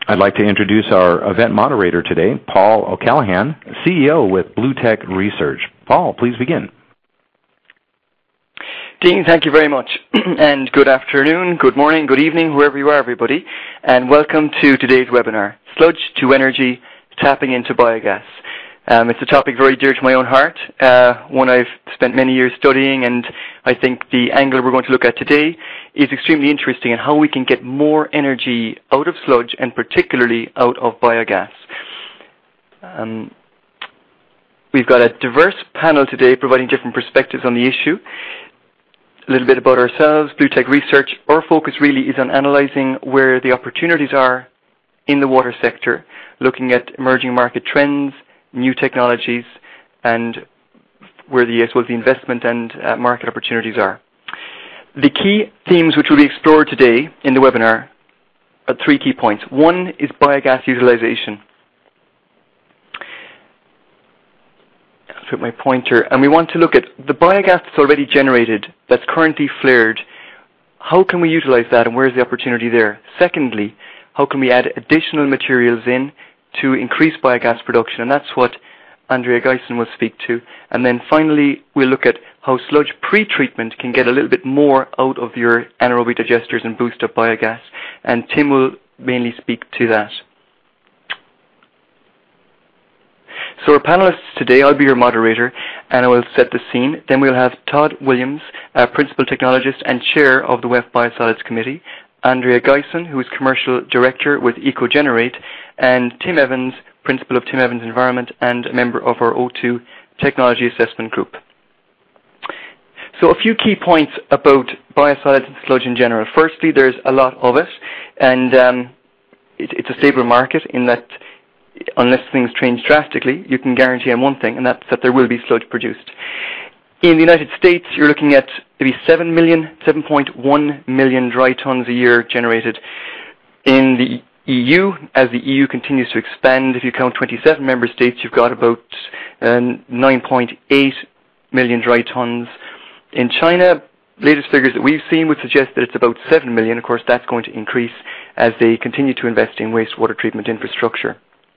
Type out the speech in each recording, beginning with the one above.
I'd like to introduce our event moderator today, Paul O'Callaghan, CEO with BlueTech Research. Paul, please begin. Dean, thank you very much. And good afternoon, good morning, good evening, wherever you are, everybody. And welcome to today's webinar, Sludge to Energy, Tapping into Biogas. It's a topic very dear to my own heart, one I've spent many years studying, and I think the angle we're going to look at today is extremely interesting in how we can get more energy out of sludge and particularly out of biogas. We've got a diverse panel today providing different perspectives on the issue. A little bit about ourselves, BlueTech Research. Our focus really is on analysing where the opportunities are in the water sector, looking at emerging market trends, new technologies, and where the investment and market opportunities are. The key themes which will be explored today in the webinar are three key points. One is biogas utilisation. I'll put my pointer, and we want to look at the biogas that's already generated, that's currently flared. How can we utilise that, and where's the opportunity there? Secondly, how can we add additional materials in to increase biogas production, and that's what Andrea Geisen will speak to. And then finally, we'll look at how sludge pre-treatment can get a little bit more out of your anaerobic digesters and boost up biogas, and Tim will mainly speak to that. So our panelists today, I'll be your moderator, and I will set the scene. Then we'll have Todd Williams, Principal Technologist and Chair of the WEF Biosolids Committee, Andrea Geisen, who is Commercial Director with EcoGenerate, and Tim Evans, Principal of Tim Evans Environment and a member of our O2 Technology Assessment Group. So a few key points about biosolids and sludge in general. Firstly, there's a lot of it, and it's a stable market in that unless things change drastically, you can guarantee on one thing, and that's that there will be sludge produced. In the United States, you're looking at maybe 7.1 million dry tons a year generated. In the EU, as the EU continues to expand, if you count 27 member states, you've got about 9.8 million dry tons. In China, latest figures that we've seen would suggest that it's about 7 million. Of course, that's going to increase as they continue to invest in wastewater treatment infrastructure.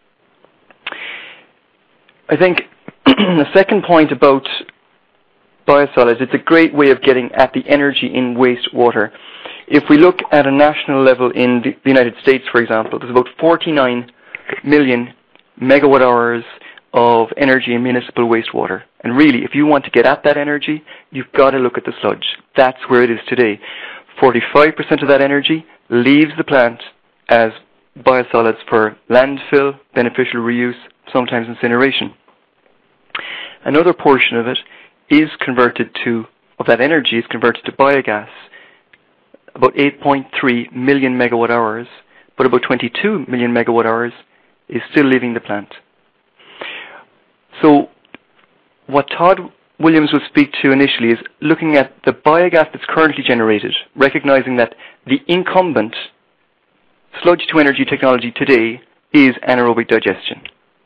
I think the second point about biosolids, it's a great way of getting at the energy in wastewater. If we look at a national level in the United States, for example, there's about 49 million megawatt hours of energy in municipal wastewater. And really, if you want to get at that energy, you've got to look at the sludge. That's where it is today. 45% of that energy leaves the plant as biosolids for landfill, beneficial reuse, sometimes incineration. Another portion of it is of that energy is converted to biogas, about 8.3 million megawatt hours, but about 22 million megawatt hours is still leaving the plant. So what Todd Williams will speak to initially is looking at the biogas that's currently generated, recognizing that the incumbent sludge to energy technology today is anaerobic digestion.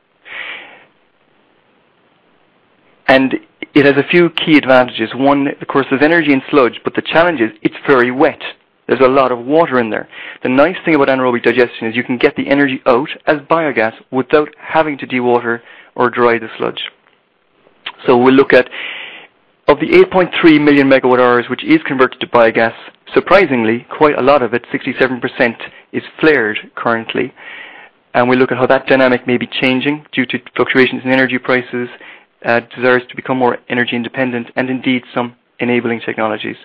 And it has a few key advantages. One, of course, there's energy in sludge, but the challenge is it's very wet. There's a lot of water in there. The nice thing about anaerobic digestion is you can get the energy out as biogas without having to dewater or dry the sludge. So we'll look at, of the 8.3 million megawatt hours which is converted to biogas, surprisingly, quite a lot of it, 67%, is flared currently. And we'll look at how that dynamic may be changing due to fluctuations in energy prices, desires to become more energy independent, and indeed some enabling technologies.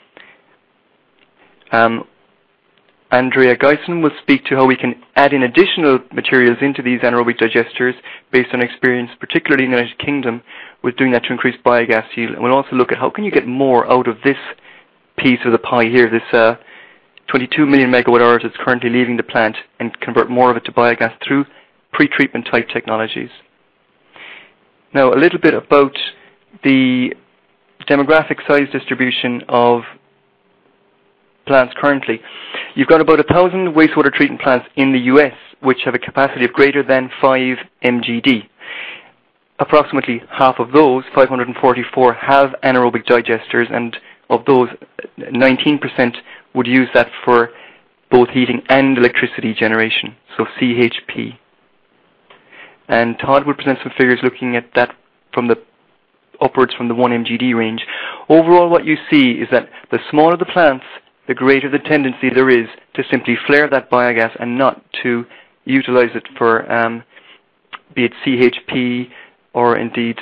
Andrea Geisen will speak to how we can add in additional materials into these anaerobic digesters based on experience, particularly in the United Kingdom, with doing that to increase biogas yield. And we'll also look at how can you get more out of this piece of the pie here, this 22 million megawatt hours that's currently leaving the plant, and convert more of it to biogas through pre-treatment type technologies. Now, a little bit about the demographic size distribution of plants currently. You've got about 1,000 wastewater treatment plants in the US which have a capacity of greater than 5 MGD. Approximately half of those, 544, have anaerobic digesters, and of those, 19% would use that for both heating and electricity generation, so CHP. And Todd will present some figures looking at that from the upwards from the 1 MGD range. Overall, what you see is that the smaller the plants, the greater the tendency there is to simply flare that biogas and not to utilize it for be it CHP or indeed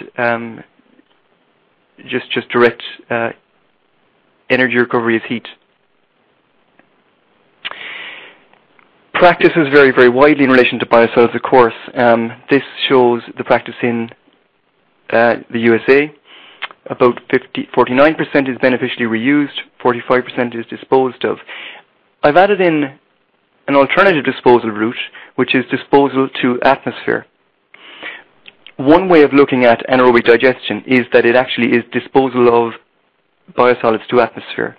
just direct energy recovery as heat. Practices vary very widely in relation to biosolids, of course. This shows the practice in the USA. About 49% is beneficially reused, 45% is disposed of. I've added in an alternative disposal route, which is disposal to atmosphere. One way of looking at anaerobic digestion is that it actually is disposal of biosolids to atmosphere.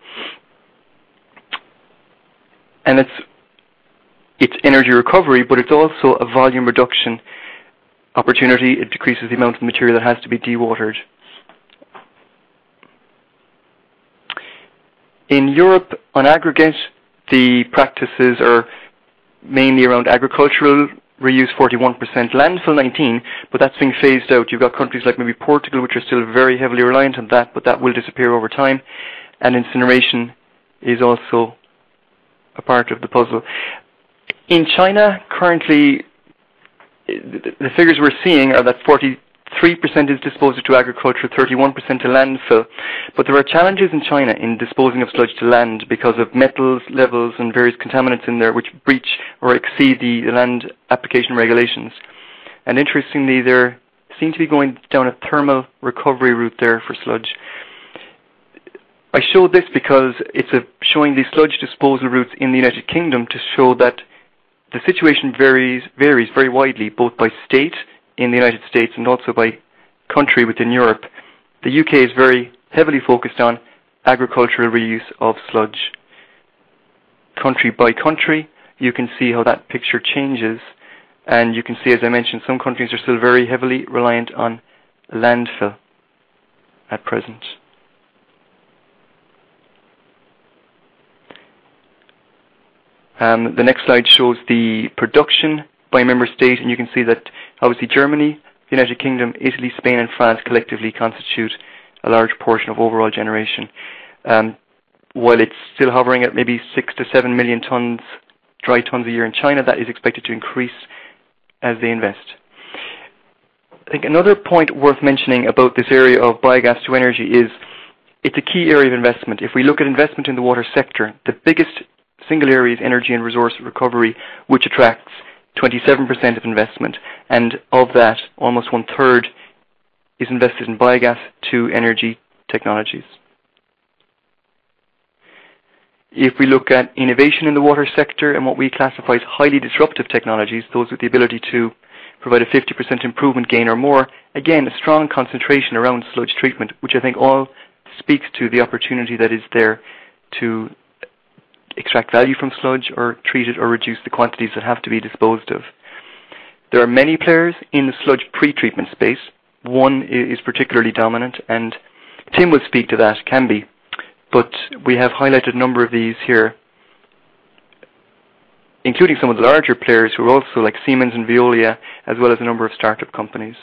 And it's energy recovery, but it's also a volume reduction opportunity. It decreases the amount of material that has to be dewatered. In Europe, on aggregate, the practices are mainly around agricultural reuse 41%, landfill 19%, but that's being phased out. You've got countries like maybe Portugal, which are still very heavily reliant on that, but that will disappear over time. And incineration is also a part of the puzzle. In China, currently, the figures we're seeing are that 43% is disposed to agriculture, 31% to landfill. But there are challenges in China in disposing of sludge to land because of metals levels and various contaminants in there which breach or exceed the land application regulations. And interestingly, they seem to be going down a thermal recovery route there for sludge. I showed this because it's showing the sludge disposal routes in the United Kingdom to show that the situation varies very widely, both by state in the United States and also by country within Europe. The UK is very heavily focused on agricultural reuse of sludge. Country by country, you can see how that picture changes, and you can see, as I mentioned, some countries are still very heavily reliant on landfill at present. The next slide shows the production by member state, and you can see that obviously Germany, the United Kingdom, Italy, Spain and France collectively constitute a large portion of overall generation. While it's still hovering at maybe 6 to 7 million tons, dry tons a year in China, that is expected to increase as they invest. I think another point worth mentioning about this area of biogas to energy is it's a key area of investment. If we look at investment in the water sector, the biggest single area is energy and resource recovery, which attracts 27% of investment, and of that, almost 1/3 is invested in biogas to energy technologies. If we look at innovation in the water sector and what we classify as highly disruptive technologies, those with the ability to provide a 50% improvement gain or more, again, a strong concentration around sludge treatment, which I think all speaks to the opportunity that is there to extract value from sludge or treat it or reduce the quantities that have to be disposed of. There are many players in the sludge pre-treatment space. One is particularly dominant, and Tim will speak to that, Camby. But we have highlighted a number of these here, including some of the larger players who are also like Siemens and Veolia, as well as a number of startup companies.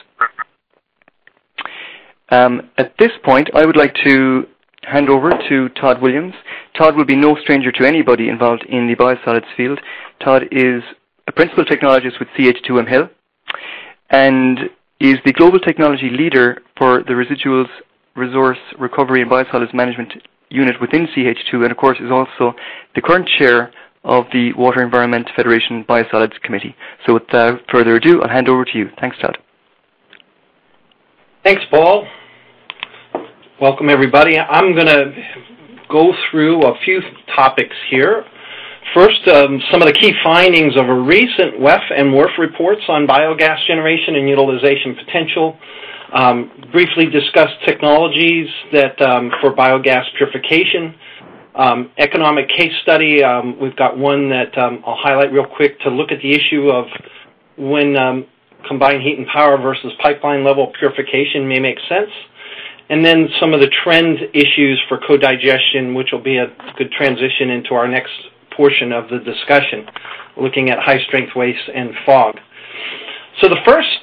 At this point, I would like to hand over to Todd Williams. Todd will be no stranger to anybody involved in the biosolids field. Todd is a principal technologist with CH2M Hill and is the global technology leader for the residuals resource recovery and biosolids management unit within CH2, and of course is also the current chair of the Water Environment Federation Biosolids Committee. So without further ado, I'll hand over to you. Thanks, Todd. Thanks, Paul. Welcome, everybody. I'm going to go through a few topics here. First, some of the key findings of a recent WEF and WRF reports on biogas generation and utilization potential. Briefly discuss technologies that for biogas purification. Economic case study, we've got one that I'll highlight real quick to look at the issue of when combined heat and power versus pipeline level purification may make sense. And then some of the trend issues for co-digestion, which will be a good transition into our next portion of the discussion, looking at high-strength waste and fog. So the first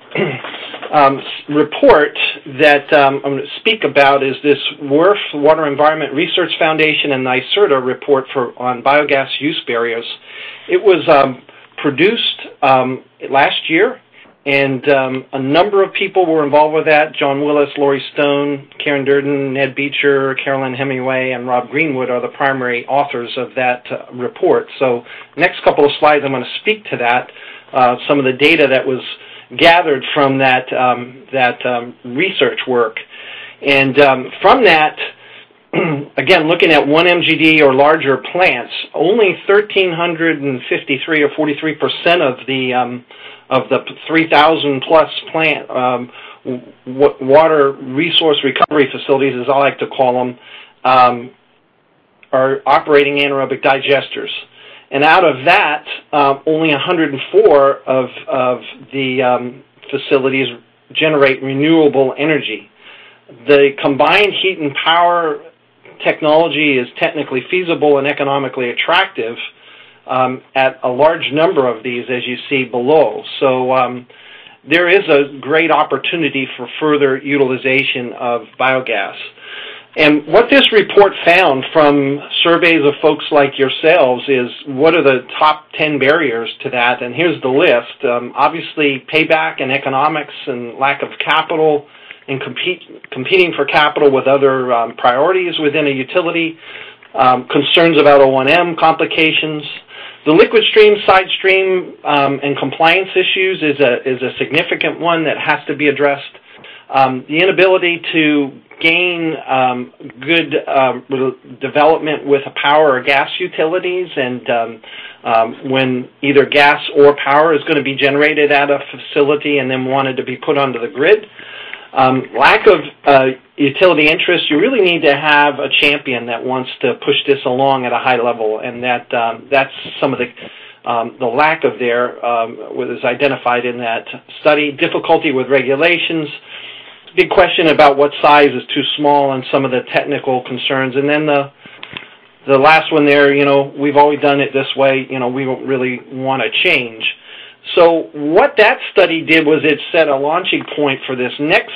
report that I'm going to speak about is this WERF, Water Environment Research Foundation, and NYSERDA report on biogas use barriers. It was produced last year, and a number of people were involved with that. John Willis, Laurie Stone, Karen Durden, Ned Beecher, Carolyn Hemingway, and Rob Greenwood are the primary authors of that report. So next couple of slides, I'm going to speak to that, some of the data that was gathered from that research work. And from that, again, looking at 1 MGD or larger plants, only 1,353 or 43% of the 3,000 plus plant water resource recovery facilities, as I like to call them, are operating anaerobic digesters. And out of that, only 104 of the facilities generate renewable energy. The combined heat and power technology is technically feasible and economically attractive at a large number of these, as you see below. So there is a great opportunity for further utilization of biogas. And what this report found from surveys of folks like yourselves is what are the top 10 barriers to that, and here's the list. Obviously, payback and economics and lack of capital and competing for capital with other priorities within a utility, concerns about O&M complications. The liquid stream, side stream, and compliance issues is a significant one that has to be addressed. The inability to gain good development with power or gas utilities, and when either gas or power is going to be generated at a facility and then wanted to be put onto the grid. Lack of utility interest. You really need to have a champion that wants to push this along at a high level, and that's some of the lack of there was identified in that study. Difficulty with regulations. Big question about what size is too small and some of the technical concerns. And then the last one there, we've always done it this way, we don't really want to change. So what that study did was it set a launching point for this next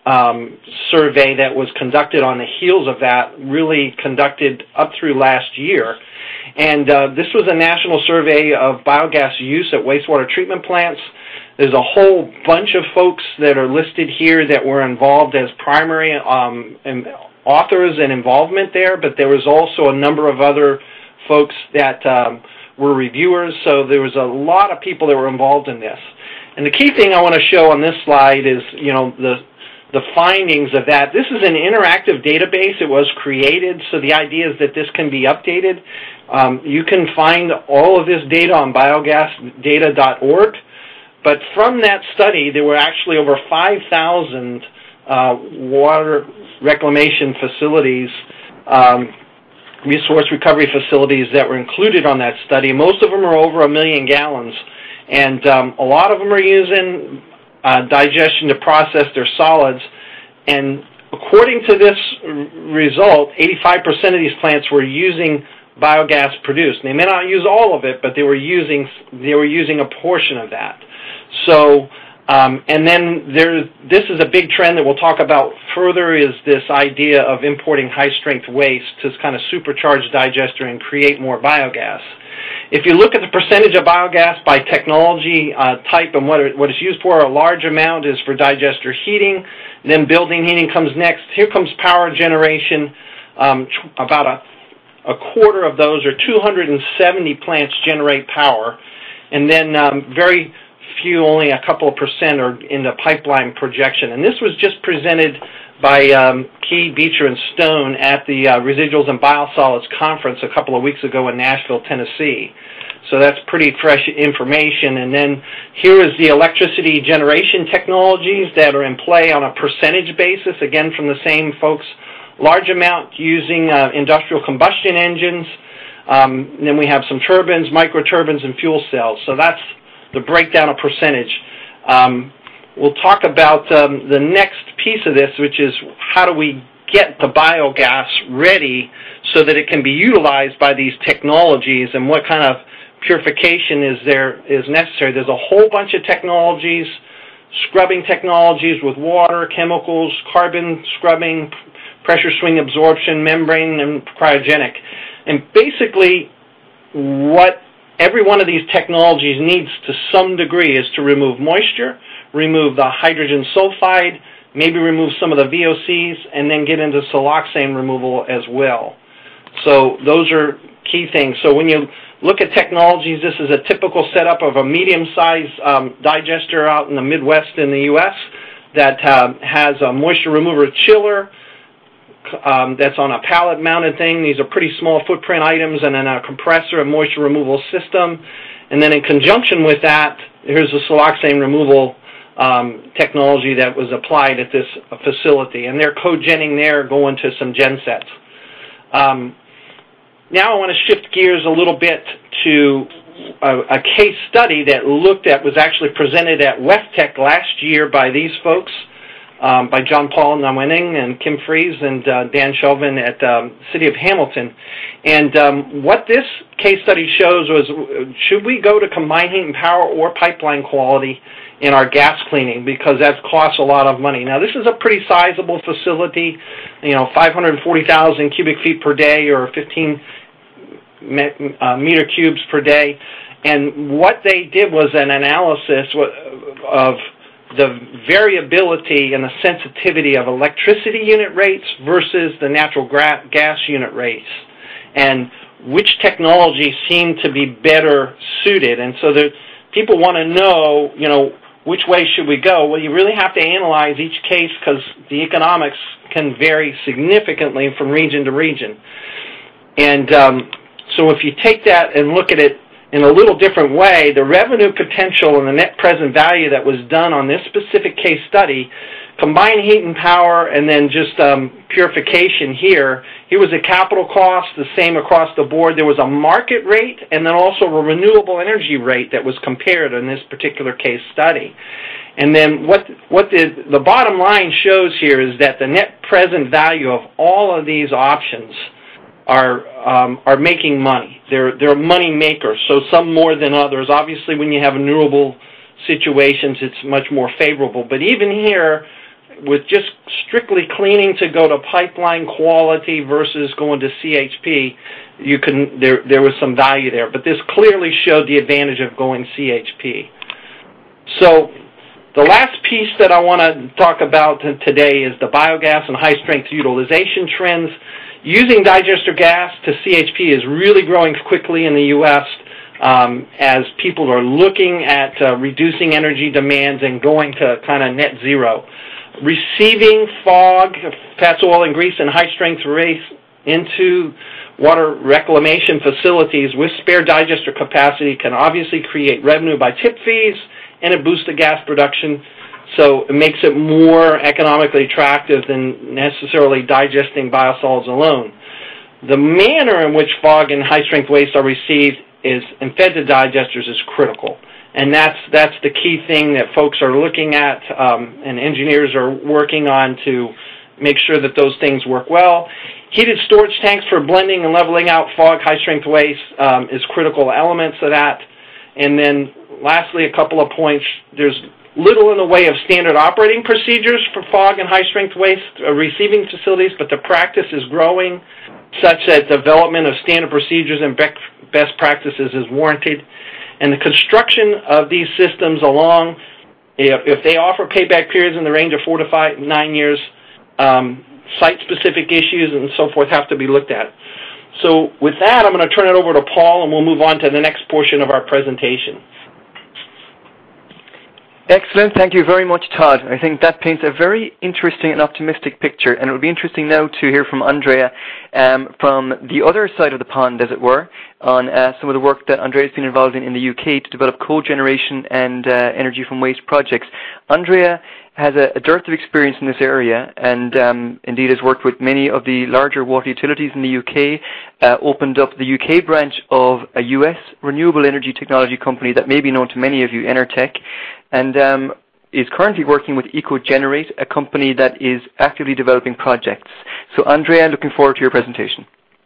survey that was conducted on the heels of that, really conducted up through last year. And this was a national survey of biogas use at wastewater treatment plants. There's a whole bunch of folks that are listed here that were involved as primary authors and involvement there, but there was also a number of other folks that were reviewers, so there was a lot of people that were involved in this. And the key thing I want to show on this slide is, the findings of that. This is an interactive database. It was created, so the idea is that this can be updated. You can find all of this data on biogasdata.org. But from that study, there were actually over 5,000 water reclamation facilities, resource recovery facilities that were included on that study. Most of them are over 1 million gallons, and a lot of them are using digestion to process their solids. And according to this result, 85% of these plants were using biogas produced. They may not use all of it, but they were using a portion of that. So, and then this is a big trend that we'll talk about further, is this idea of importing high-strength waste to kind of supercharge digester and create more biogas. If you look at the percentage of biogas by technology type and what it's used for, a large amount is for digester heating, then building heating comes next. Here comes power generation. About a quarter of those, or 270 plants, generate power, and then very few, only a couple of percent, are in the pipeline projection. And this was just presented by Key, Beecher, and Stone at the Residuals and Biosolids Conference a couple of weeks ago in Nashville, Tennessee. So that's pretty fresh information. And then here is the electricity generation technologies that are in play on a percentage basis, again from the same folks. Large amount using industrial combustion engines. Then we have some turbines, microturbines, and fuel cells. So that's the breakdown of percentage. We'll talk about the next piece of this, which is how do we get the biogas ready so that it can be utilized by these technologies, and what kind of purification is necessary. There's a whole bunch of technologies, scrubbing technologies with water, chemicals, carbon scrubbing, pressure swing absorption, membrane, and cryogenic. And basically, what every one of these technologies needs to some degree is to remove moisture, remove the hydrogen sulfide, maybe remove some of the VOCs, and then get into siloxane removal as well. So those are key things. So when you look at technologies, this is a typical setup of a medium-sized digester out in the Midwest in the U.S. that has a moisture remover chiller that's on a pallet-mounted thing. These are pretty small footprint items, and then a compressor, a moisture removal system. And then in conjunction with that, here's a siloxane removal technology that was applied at this facility. And they're cogening there, going to some gensets. Now I want to shift gears a little bit to a case study that was actually presented at WEFTEC last year by these folks, by John Paul Nawinning and Kim Fries and Dan Chauvin at City of Hamilton. And what this case study shows was, should we go to combined heat and power or pipeline quality in our gas cleaning, because that costs a lot of money. Now, this is a pretty sizable facility, 540,000 cubic feet per day, or 15 meter cubes per day. And what they did was an analysis of the variability and the sensitivity of electricity unit rates versus the natural gas unit rates, and which technology seemed to be better suited. And so people want to know, which way should we go? Well, you really have to analyze each case, because the economics can vary significantly from region to region. And so if you take that and look at it in a little different way, the revenue potential and the net present value that was done on this specific case study, combined heat and power and then just purification here was a capital cost, the same across the board. There was a market rate and then also a renewable energy rate that was compared in this particular case study. And then what the bottom line shows here is that the net present value of all of these options are making money. They're money makers, so some more than others. Obviously, when you have renewable situations, it's much more favorable. But even here, with just strictly cleaning to go to pipeline quality versus going to CHP, there was some value there. But this clearly showed the advantage of going CHP. So the last piece that I want to talk about today is the biogas and high-strength utilization trends. Using digester gas to CHP is really growing quickly in the U.S. As people are looking at reducing energy demands and going to kind of net zero. Receiving fog, fats, oil, and grease in high-strength rates into water reclamation facilities with spare digester capacity can obviously create revenue by tip fees, and it boosts the gas production. So it makes it more economically attractive than necessarily digesting biosolids alone. The manner in which fog and high-strength waste are received and fed to digesters is critical. And that's the key thing that folks are looking at and engineers are working on to make sure that those things work well. Heated storage tanks for blending and leveling out fog, high-strength waste is critical elements of that. And then lastly, a couple of points. There's little in the way of standard operating procedures for fog and high-strength waste receiving facilities, but the practice is growing such that development of standard procedures and best practices is warranted. And the construction of these systems if they offer payback periods in the range of 4 to 9 years, site-specific issues and so forth have to be looked at. So with that, I'm going to turn it over to Paul, and we'll move on to the next portion of our presentation. Excellent. Thank you very much, Todd. I think that paints a very interesting and optimistic picture, and it will be interesting now to hear from Andrea from the other side of the pond, as it were, on some of the work that Andrea has been involved in the UK to develop cogeneration and energy from waste projects. Andrea has a dearth of experience in this area and indeed has worked with many of the larger water utilities in the UK, opened up the UK branch of a US renewable energy technology company that may be known to many of you, Enertech. And is currently working with EcoGenerate, a company that is actively developing projects. So Andrea, looking forward to your presentation.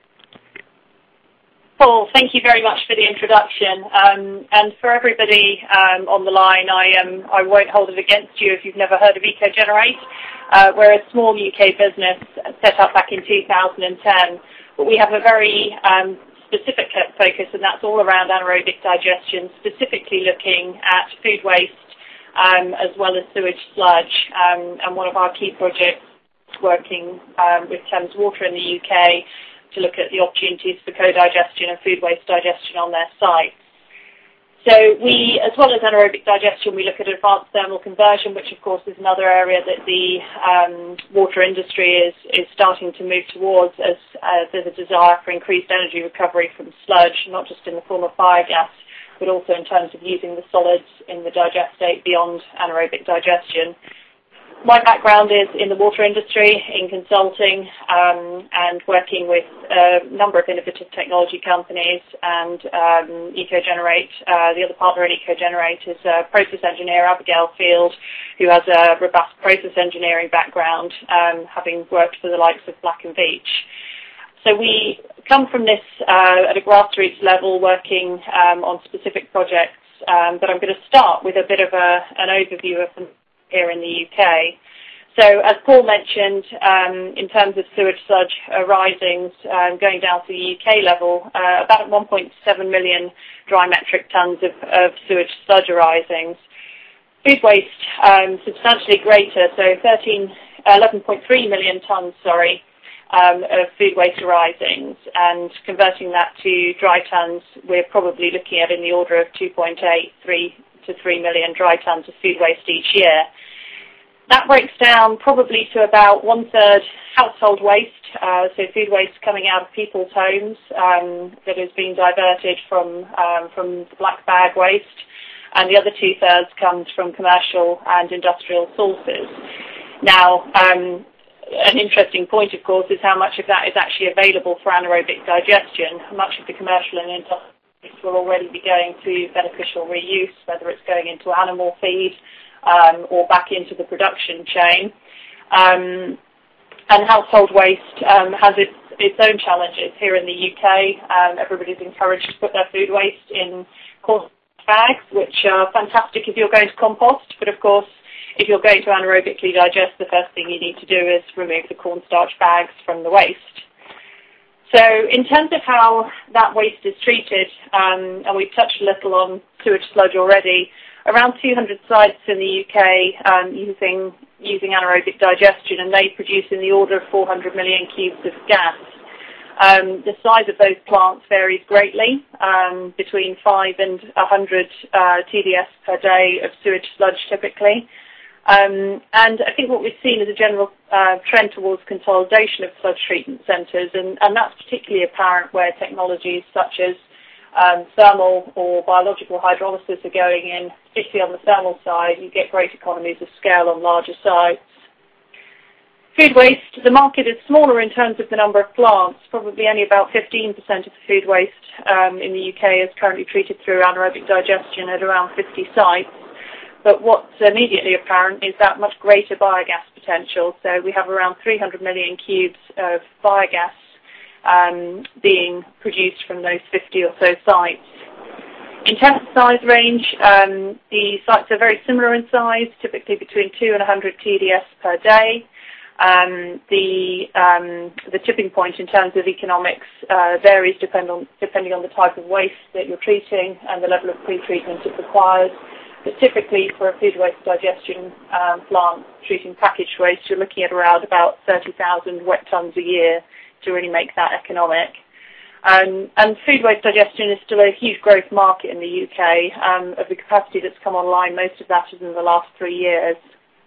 Paul, thank you very much for the introduction. And for everybody on the line, I won't hold it against you if you've never heard of EcoGenerate. We're a small UK business set up back in 2010, but we have a very specific focus, and that's all around anaerobic digestion, specifically looking at food waste as well as sewage sludge. And one of our key projects is working with Thames Water in the UK to look at the opportunities for co-digestion and food waste digestion on their sites. So we, as well as anaerobic digestion, we look at advanced thermal conversion, which of course is another area that the water industry is starting to move towards as there's a desire for increased energy recovery from sludge, not just in the form of biogas, but also in terms of using the solids in the digestate beyond anaerobic digestion. My background is in the water industry, in consulting, and working with a number of innovative technology companies, and EcoGenerate, the other partner in EcoGenerate is a process engineer, Abigail Field, who has a robust process engineering background, having worked for the likes of Black & Veatch. So we come from this at a grassroots level, working on specific projects, but I'm going to start with a bit of an overview of them here in the UK. So as Paul mentioned, in terms of sewage sludge arisings going down to the UK level, about 1.7 million dry metric tonnes of sewage sludge arisings. Food waste substantially greater, so 11.3 million tonnes, of food waste arisings, and converting that to dry tonnes, we're probably looking at in the order of 2.83 to 3 million dry tonnes of food waste each year. That breaks down probably to about 1/3 household waste, so food waste coming out of people's homes that is being diverted from the black bag waste, and the other 2/3 comes from commercial and industrial sources. Now, an interesting point, of course, is how much of that is actually available for anaerobic digestion. Much of the commercial and industrial waste will already be going to beneficial reuse, whether it's going into animal feed or back into the production chain. And household waste has its own challenges. Here in the UK, everybody's encouraged to put their food waste in corn bags, which are fantastic if you're going to compost, but of course, if you're going to anaerobically digest, the first thing you need to do is remove the cornstarch bags from the waste. So in terms of how that waste is treated, and we've touched a little on sewage sludge already, around 200 sites in the UK using anaerobic digestion, and they produce in the order of 400 million cubes of gas. The size of those plants varies greatly, between 5 and 100 TDS per day of sewage sludge typically. And I think what we've seen is a general trend towards consolidation of sludge treatment centres, and that's particularly apparent where technologies such as thermal or biological hydrolysis are going in. Particularly on the thermal side, you get great economies of scale on larger sites. Food waste, the market is smaller in terms of the number of plants. Probably only about 15% of the food waste in the UK is currently treated through anaerobic digestion at around 50 sites. But what's immediately apparent is that much greater biogas potential. So we have around 300 million cubes of biogas being produced from those 50 or so sites. In terms of size range, the sites are very similar in size, typically between 2 and 100 TDS per day. The tipping point in terms of economics varies depending on the type of waste that you're treating and the level of pre-treatment it requires. But typically for a food waste digestion plant treating packaged waste, you're looking at around about 30,000 wet tonnes a year to really make that economic. And food waste digestion is still a huge growth market in the UK. Of the capacity that's come online, most of that is in the last 3 years.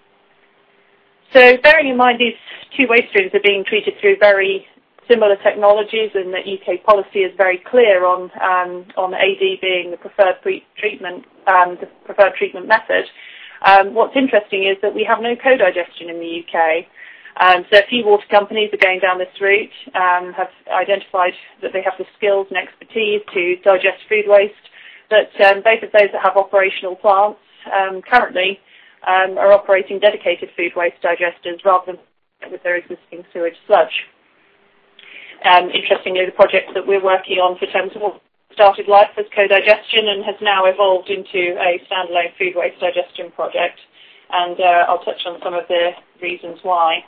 So bearing in mind these two waste streams are being treated through very similar technologies, and that UK policy is very clear on AD being the preferred treatment method. What's interesting is that we have no co-digestion in the UK. So a few water companies are going down this route, have identified that they have the skills and expertise to digest food waste, but both of those that have operational plants currently are operating dedicated food waste digesters rather than with their existing sewage sludge. Interestingly, the project that we're working on for Thames Water started life as co-digestion and has now evolved into a standalone food waste digestion project. And I'll touch on some of the reasons why.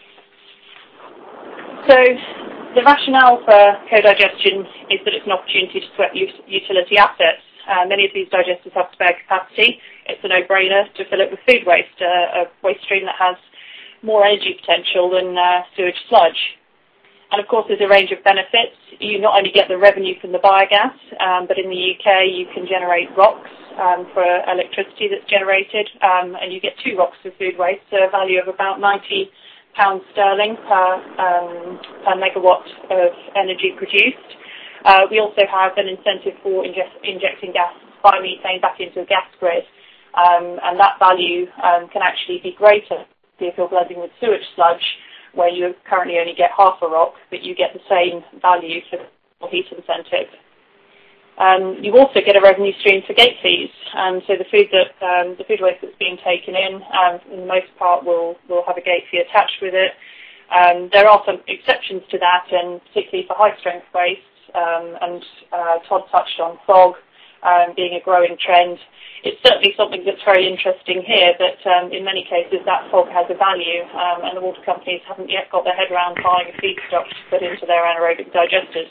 So the rationale for co-digestion is that it's an opportunity to sweat utility assets. Many of these digesters have spare capacity. It's a no-brainer to fill it with food waste, a waste stream that has more energy potential than sewage sludge. And of course, there's a range of benefits. You not only get the revenue from the biogas, but in the UK you can generate ROCs for electricity that's generated, and you get 2 ROCs for food waste, so a value of about £90 sterling per megawatt of energy produced. We also have an incentive for injecting gas biomethane back into a gas grid, and that value can actually be greater if you're blending with sewage sludge, where you currently only get half a ROC, but you get the same value for the heat incentive. You also get a revenue stream for gate fees, so the food waste that's being taken in the most part, will have a gate fee attached with it. There are some exceptions to that, and particularly for high-strength waste, and Todd touched on fog being a growing trend. It's certainly something that's very interesting here, but in many cases that fog has a value, and the water companies haven't yet got their head around buying a feedstock to put into their anaerobic digesters.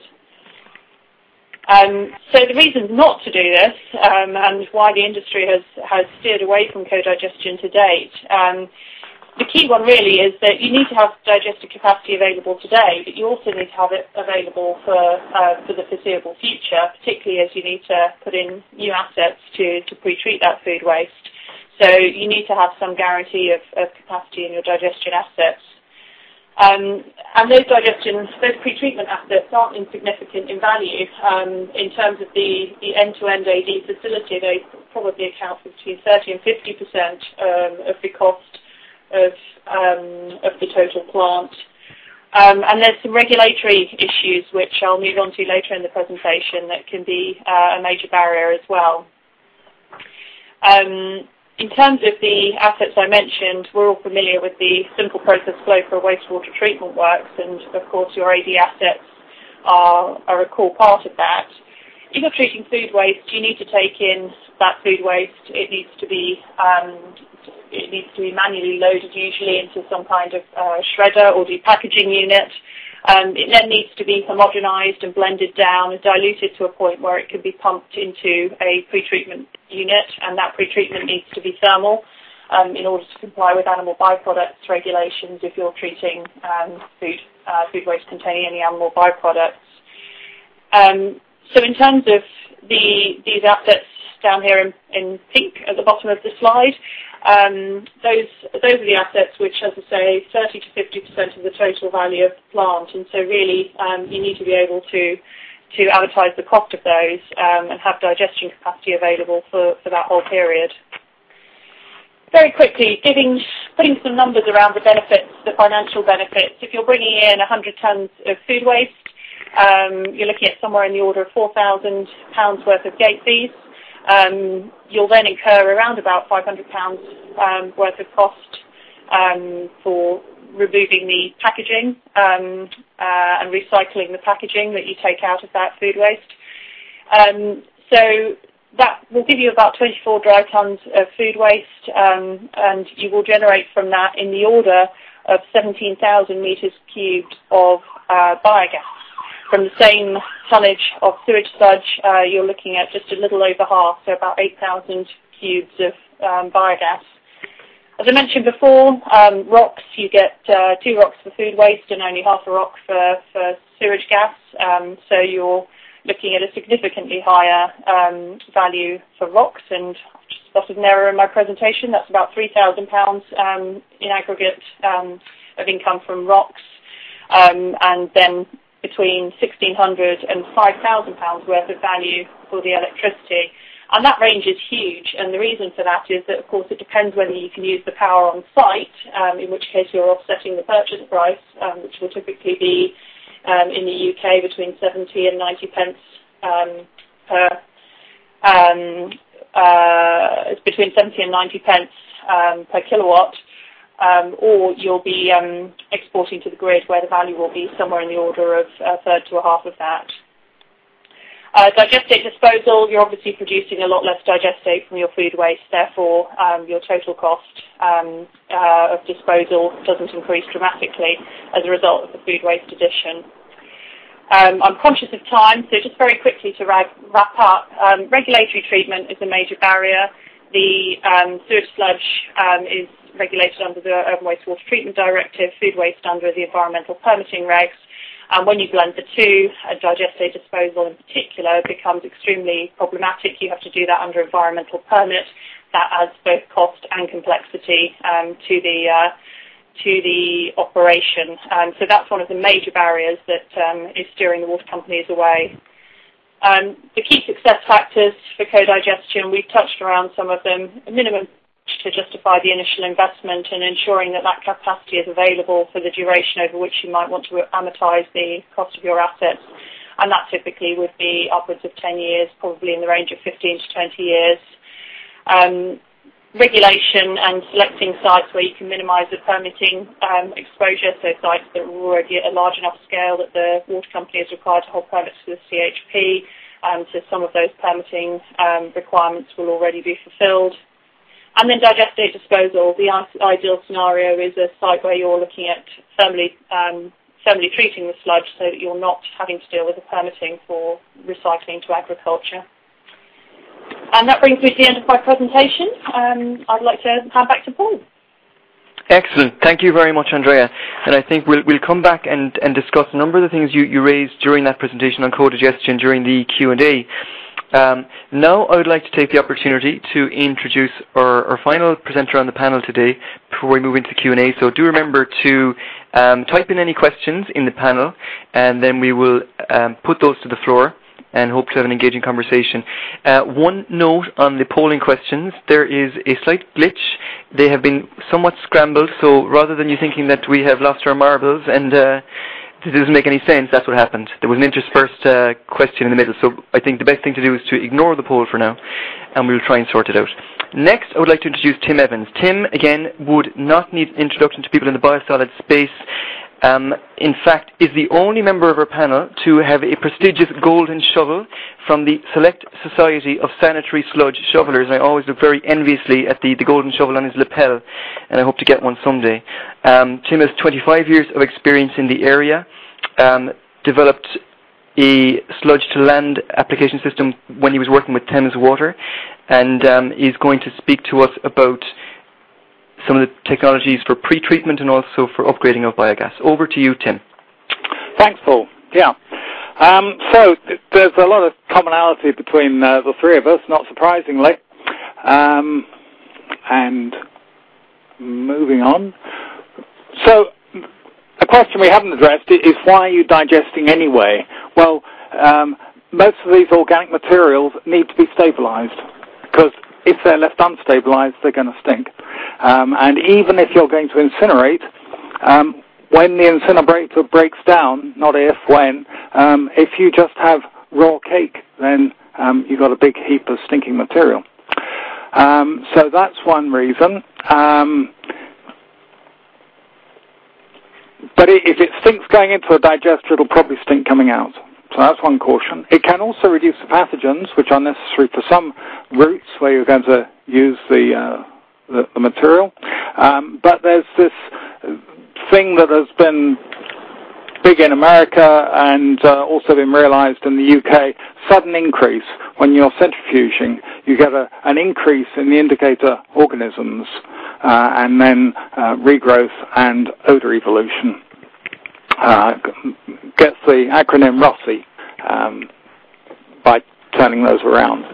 So the reasons not to do this, and why the industry has steered away from co-digestion to date, the key one really is that you need to have digested capacity available today, but you also need to have it available for the foreseeable future, particularly as you need to put in new assets to pre-treat that food waste. So you need to have some guarantee of capacity in your digestion assets. And those pre-treatment assets aren't insignificant in value. In terms of the end-to-end AD facility, they probably account for between 30 and 50% of the cost of the total plant. And there's some regulatory issues which I'll move on to later in the presentation that can be a major barrier as well. In terms of the assets I mentioned, we're all familiar with the simple process flow for wastewater treatment works, and of course your AD assets are a core part of that. If you're treating food waste, you need to take in that food waste. It needs to be manually loaded, usually into some kind of shredder or depackaging unit. It then needs to be homogenized and blended down and diluted to a point where it can be pumped into a pretreatment unit, and that pretreatment needs to be thermal in order to comply with animal byproducts regulations if you're treating food waste containing any animal byproducts. So in terms of these assets down here in pink at the bottom of the slide, those are the assets which, as I say, 30 to 50% of the total value of the plant, and so really you need to be able to advertise the cost of those and have digestion capacity available for that whole period. Very quickly, putting some numbers around the benefits, the financial benefits. If you're bringing in 100 tonnes of food waste, you're looking at somewhere in the order of £4,000 worth of gate fees. You'll then incur around about £500 worth of cost for removing the packaging and recycling the packaging that you take out of that food waste. So that will give you about 24 dry tonnes of food waste, and you will generate from that in the order of 17,000 metres cubed of biogas. From the same tonnage of sewage sludge, you're looking at just a little over half, so about 8,000 cubes of biogas. As I mentioned before, ROCs, you get 2 ROCs for food waste and only half a ROC for sewage gas, so you're looking at a significantly higher value for ROCs, and I've just spotted an error in my presentation. That's about £3,000 in aggregate of income from ROCs, and then between £1,600 and £5,000 worth of value for the electricity. And that range is huge, and the reason for that is that, of course, it depends whether you can use the power on site, in which case you're offsetting the purchase price, which will typically be in the UK between 70 and 90 pence between 70 and 90 pence per kilowatt, or you'll be exporting to the grid where the value will be somewhere in the order of a third to a half of that. Digestate disposal, you're obviously producing a lot less digestate from your food waste, therefore your total cost of disposal doesn't increase dramatically as a result of the food waste addition. I'm conscious of time, so just very quickly to wrap up, regulatory treatment is a major barrier. The sewage sludge is regulated under the Urban Wastewater Treatment Directive, food waste under the environmental permitting regs. And when you blend the two, digestate disposal in particular becomes extremely problematic. You have to do that under environmental permit. That adds both cost and complexity to the operation. So that's one of the major barriers that is steering the water companies away. The key success factors for co-digestion, we've touched around some of them. A minimum to justify the initial investment and ensuring that that capacity is available for the duration over which you might want to amortize the cost of your assets. And that typically would be upwards of 10 years, probably in the range of 15 to 20 years. Regulation and selecting sites where you can minimize the permitting exposure, so sites that are already at a large enough scale that the water company is required to hold permits for the CHP. So some of those permitting requirements will already be fulfilled. And then digestate disposal. The ideal scenario is a site where you're looking at thermally treating the sludge so that you're not having to deal with the permitting for recycling to agriculture. And that brings me to the end of my presentation. I'd like to hand back to Paul. Excellent. Thank you very much, Andrea. And I think we'll come back and discuss a number of the things you raised during that presentation on co-digestion during the Q&A. Now I would like to take the opportunity to introduce our final presenter on the panel today before we move into Q&A. So do remember to type in any questions in the panel, and then we will put those to the floor and hope to have an engaging conversation. One note on the polling questions, there is a slight glitch. They have been somewhat scrambled, so rather than you thinking that we have lost our marbles and it doesn't make any sense, that's what happened. There was an interspersed question in the middle, so I think the best thing to do is to ignore the poll for now, and we'll try and sort it out. Next, I would like to introduce Tim Evans. Tim, again, would not need introduction to people in the biosolid space. In fact, is the only member of our panel to have a prestigious golden shovel from the Select Society of Sanitary Sludge Shovelers. And I always look very enviously at the golden shovel on his lapel, and I hope to get one someday. Tim has 25 years of experience in the area, developed a sludge-to-land application system when he was working with Thames Water, and is going to speak to us about some of the technologies for pre-treatment and also for upgrading of biogas. Over to you, Tim. Thanks, Paul. Yeah. So there's a lot of commonality between the three of us, not surprisingly. And moving on. So a question we haven't addressed is why are you digesting anyway? Well, most of these organic materials need to be stabilized, because if they're left unstabilized, they're going to stink. And even if you're going to incinerate, when the incinerator breaks down, not if, when, if you just have raw cake, then you've got a big heap of stinking material. So that's one reason. But if it stinks going into a digester, it'll probably stink coming out. So that's one caution. It can also reduce the pathogens, which are necessary for some routes where you're going to use the material. But there's this thing that has been big in America and also been realized in the UK, sudden increase. When you're centrifuging, you get an increase in the indicator organisms and then regrowth and odor evolution. Gets the acronym ROSI by turning those around.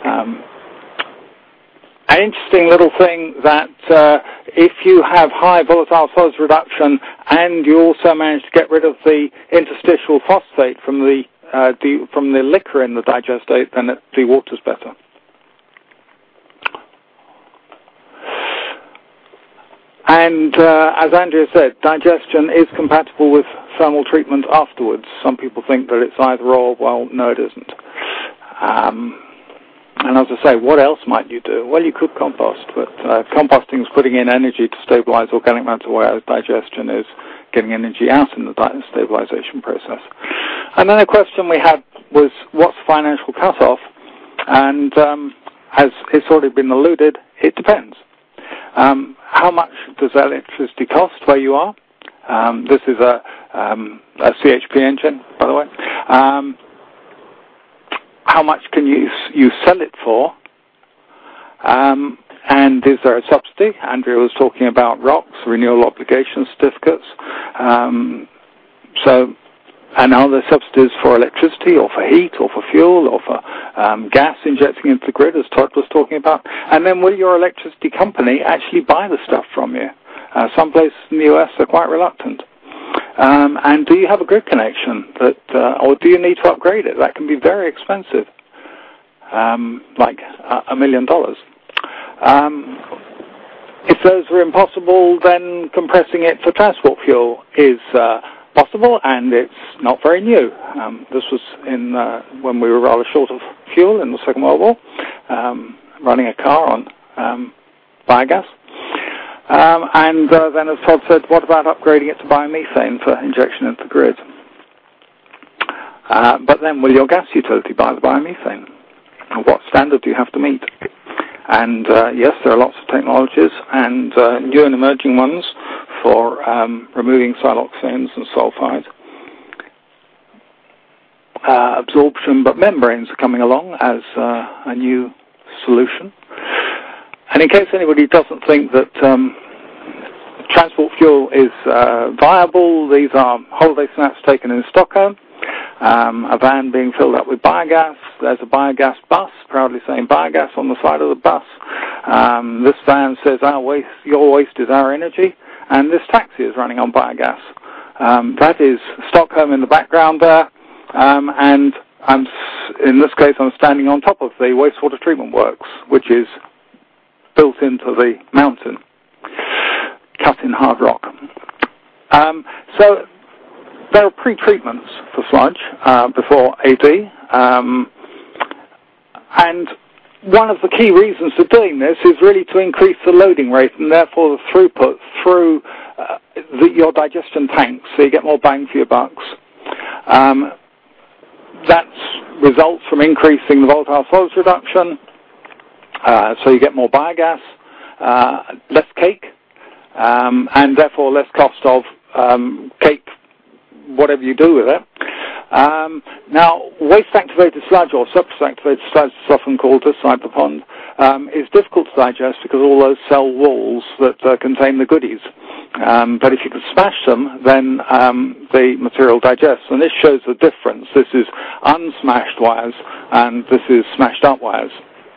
An interesting little thing that if you have high volatile solids reduction and you also manage to get rid of the interstitial phosphate from the liquor in the digestate, then it dewaters better. And as Andrea said, digestion is compatible with thermal treatment afterwards. Some people think that it's either or. Well, no, it isn't. And as I say, what else might you do? Well, you could compost, but composting is putting in energy to stabilize organic matter, whereas digestion is getting energy out in the stabilization process. And then a question we had was, what's the financial cutoff? And as it's already been alluded, it depends. How much does electricity cost where you are? This is a CHP engine, by the way. How much can you sell it for? And is there a subsidy? Andrea was talking about ROCs, renewal obligation certificates. And are there subsidies for electricity or for heat or for fuel or for gas injecting into the grid, as Todd was talking about? And then will your electricity company actually buy the stuff from you? Some places in the US are quite reluctant. And do you have a grid connection or do you need to upgrade it? That can be very expensive, like $1 million. If those are impossible, then compressing it for transport fuel is possible, and it's not very new. This was when we were rather short of fuel in the Second World War, running a car on biogas. And then, as Todd said, what about upgrading it to biomethane for injection into the grid? But then will your gas utility buy the biomethane? And what standard do you have to meet? And yes, there are lots of technologies, and new and emerging ones for removing siloxanes and sulfides. Absorption, but membranes are coming along as a new solution. And in case anybody doesn't think that transport fuel is viable, these are holiday snaps taken in Stockholm. A van being filled up with biogas. There's a biogas bus, proudly saying biogas on the side of the bus. This van says, your waste is our energy. And this taxi is running on biogas. That is Stockholm in the background there. And in this case, I'm standing on top of the wastewater treatment works, which is built into the mountain, cut in hard rock. So there are pre-treatments for sludge before AD. And one of the key reasons for doing this is really to increase the loading rate and therefore the throughput through your digestion tanks, so you get more bang for your bucks. That results from increasing the volatile solids reduction, so you get more biogas, less cake, and therefore less cost of cake, whatever you do with it. Now, waste-activated sludge, or surface-activated sludge, is often called this side of the pond, is difficult to digest because of all those cell walls that contain the goodies. But if you can smash them, then the material digests. And this shows the difference. This is unsmashed wires, and this is smashed up wires.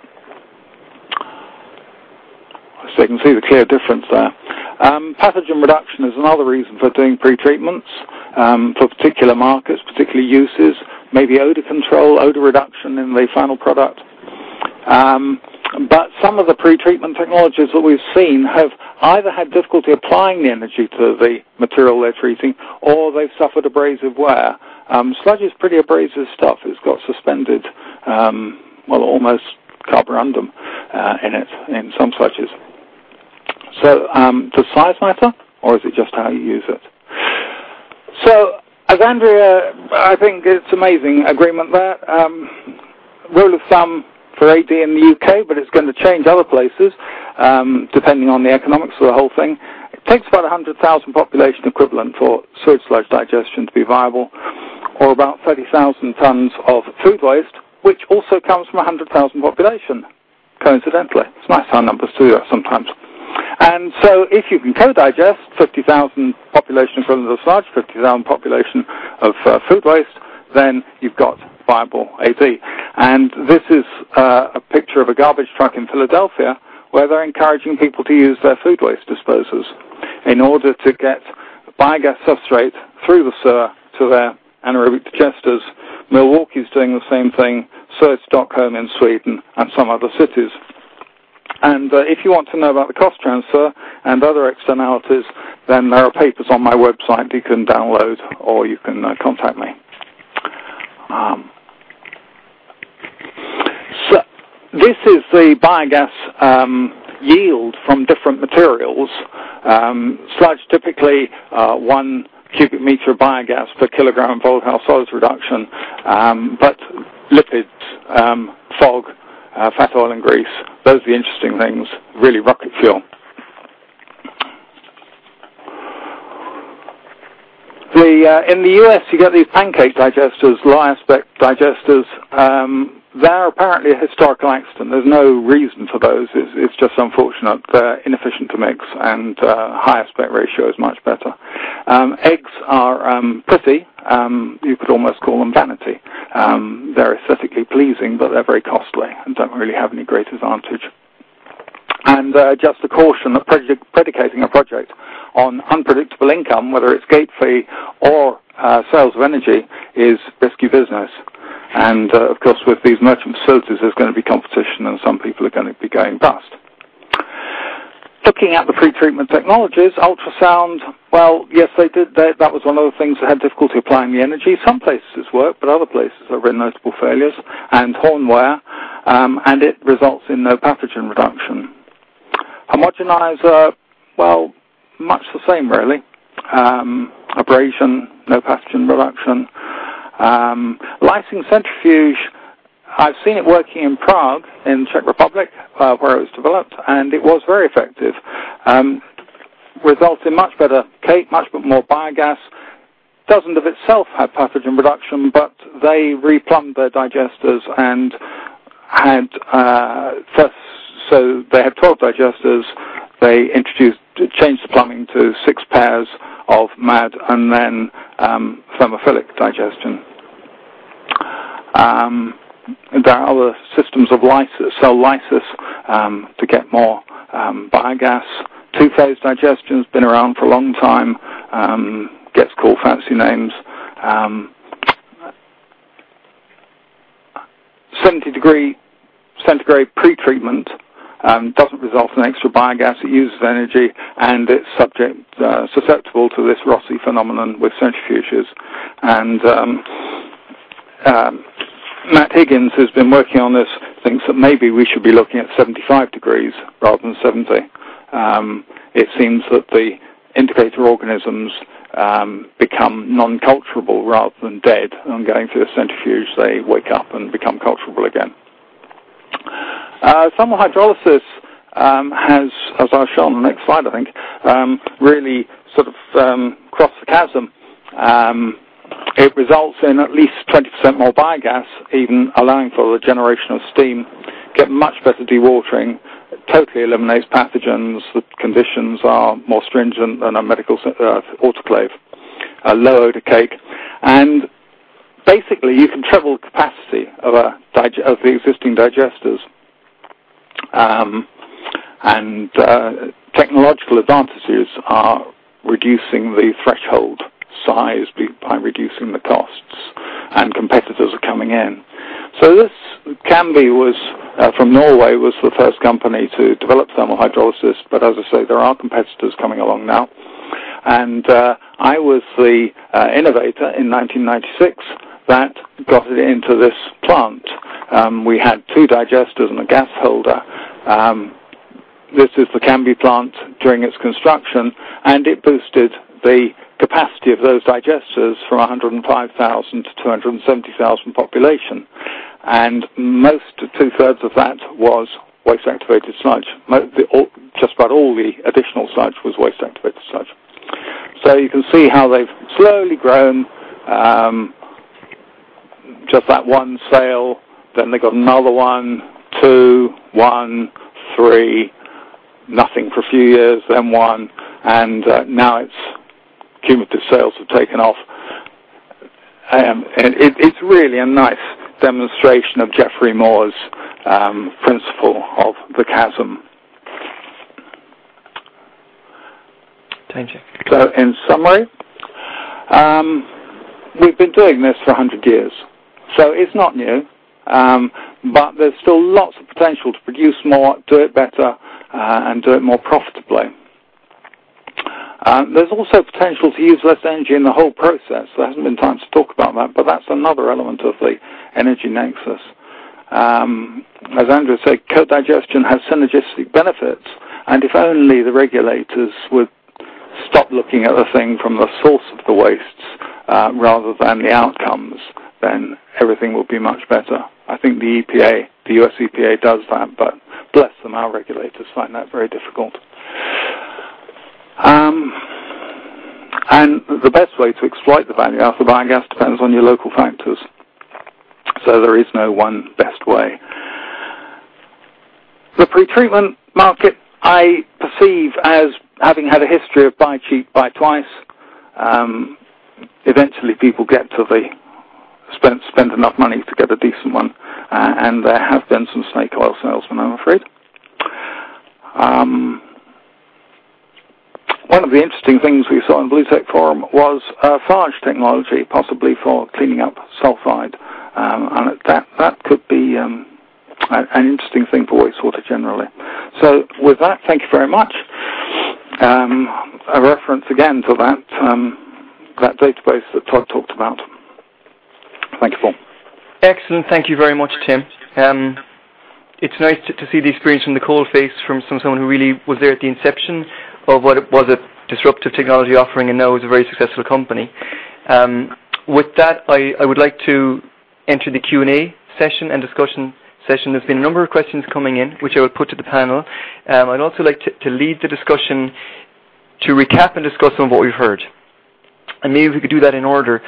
So you can see the clear difference there. Pathogen reduction is another reason for doing pre-treatments for particular markets, particular uses, maybe odor control, odor reduction in the final product. But some of the pre-treatment technologies that we've seen have either had difficulty applying the energy to the material they're treating, or they've suffered abrasive wear. Sludge is pretty abrasive stuff. It's got suspended, almost carborundum in it, in some sludges. So does size matter, or is it just how you use it? So, as Andrea, I think it's amazing agreement there. Rule of thumb for AD in the UK, but it's going to change other places, depending on the economics of the whole thing. It takes about 100,000 population equivalent for sewage sludge digestion to be viable, or about 30,000 tons of food waste, which also comes from 100,000 population, coincidentally. It's nice how numbers do that sometimes. And so if you can co-digest 50,000 population equivalent of sludge, 50,000 population of food waste, then you've got viable AD. And this is a picture of a garbage truck in Philadelphia where they're encouraging people to use their food waste disposers in order to get biogas substrate through the sewer to their anaerobic digesters. Milwaukee's doing the same thing, so is Stockholm in Sweden and some other cities. And if you want to know about the cost transfer and other externalities, then there are papers on my website you can download, or you can contact me. So this is the biogas yield from different materials. Sludge typically 1 cubic meter of biogas per kilogram of volatile solids reduction, but lipids, fog, fat, oil and grease, those are the interesting things, really rocket fuel. In the US, you get these pancake digesters, low-aspect digesters. They're apparently a historical accident. There's no reason for those. It's just unfortunate. They're inefficient to mix, and high aspect ratio is much better. Eggs are pretty. You could almost call them vanity. They're aesthetically pleasing, but they're very costly and don't really have any great advantage. And just a caution that predicating a project on unpredictable income, whether it's gate fee or sales of energy, is risky business. And, of course, with these merchant facilities, there's going to be competition, and some people are going to be going bust. Looking at the pre-treatment technologies, ultrasound, well, yes, they did. That was one of the things that had difficulty applying the energy. Some places work, but other places there have been notable failures. And hornware, and it results in no pathogen reduction. Homogenizer, well, much the same, really. Abrasion, no pathogen reduction. Lysing centrifuge, I've seen it working in Prague, in Czech Republic, where it was developed, and it was very effective. Results in much better cake, much more biogas. Doesn't of itself have pathogen reduction, but they replumbed their digesters and had so they had 12 digesters. They changed the plumbing to 6 pairs of MAD and then thermophilic digestion. There are other systems of lysis, cell lysis, to get more biogas. Two-phase digestion's been around for a long time, gets called fancy names. 70-degree centigrade pre-treatment doesn't result in extra biogas. It uses energy, and it's susceptible to this Rossi phenomenon with centrifuges. And Matt Higgins, who's been working on this, thinks that maybe we should be looking at 75 degrees rather than 70. It seems that the indicator organisms become non-culturable rather than dead, and going through the centrifuge they wake up and become culturable again. Thermal hydrolysis has, as I'll show on the next slide, I think, really sort of crossed the chasm. It results in at least 20% more biogas, even allowing for the generation of steam, get much better dewatering, totally eliminates pathogens, the conditions are more stringent than a medical autoclave, a low odor cake, and basically you can treble the capacity of the existing digesters. And technological advantages are reducing the threshold size by reducing the costs, and competitors are coming in. So this Cambi was from Norway, was the first company to develop thermal hydrolysis, but as I say, there are competitors coming along now. And I was the innovator in 1996 that got it into this plant. We had 2 digesters and a gas holder. This is the Cambi plant during its construction, and it boosted the capacity of those digesters from 105,000 to 270,000 population. And most, 2/3 of that was waste-activated sludge. Just about all the additional sludge was waste-activated sludge. So you can see how they've slowly grown. Just that one sale, then they got another one, 2, 1, 3, nothing for a few years, then 1, and now it's cumulative sales have taken off. And it's really a nice demonstration of Geoffrey Moore's principle of the chasm. Time check. So in summary, we've been doing this for 100 years. So it's not new, but there's still lots of potential to produce more, do it better, and do it more profitably. There's also potential to use less energy in the whole process. There hasn't been time to talk about that, but that's another element of the energy nexus. As Andrew said, co-digestion has synergistic benefits, and if only the regulators would stop looking at the thing from the source of the wastes rather than the outcomes, then everything will be much better. I think the EPA, the US EPA, does that, but bless them, our regulators find that very difficult. And the best way to exploit the value out of the biogas depends on your local factors. So there is no one best way. The pretreatment market I perceive as having had a history of buy cheap, buy twice. Eventually people get to the spend enough money to get a decent one, and there have been some snake oil salesmen, I'm afraid. One of the interesting things we saw in BlueTech Forum was phage technology, possibly for cleaning up sulfide, and that could be an interesting thing for wastewater generally. So with that, thank you very much. A reference again to that database that Todd talked about. Thank you, Paul. Excellent. Thank you very much, Tim. It's nice to see the experience from the coalface from someone who really was there at the inception of what it was a disruptive technology offering and now is a very successful company. With that, I would like to enter the Q&A session and discussion session. There's been a number of questions coming in, which I will put to the panel. I'd also like to lead the discussion to recap and discuss some of what we've heard. And maybe we could do that in order.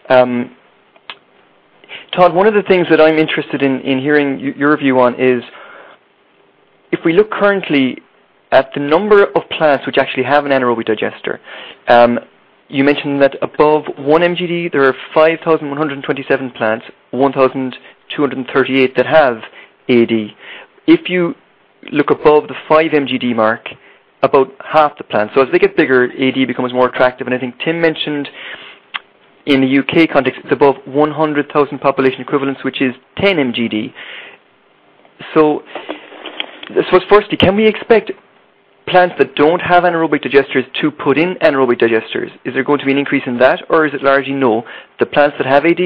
Todd, one of the things that I'm interested in hearing your view on is if we look currently at the number of plants which actually have an anaerobic digester. You mentioned that above 1 MGD there are 5,127 plants, 1,238 that have AD. If you look above the 5 MGD mark, about half the plants. So as they get bigger, AD becomes more attractive. And I think Tim mentioned in the UK context, it's above 100,000 population equivalents, which is 10 MGD. So, firstly, can we expect plants that don't have anaerobic digesters to put in anaerobic digesters? Is there going to be an increase in that, or is it largely no? The plants that have AD,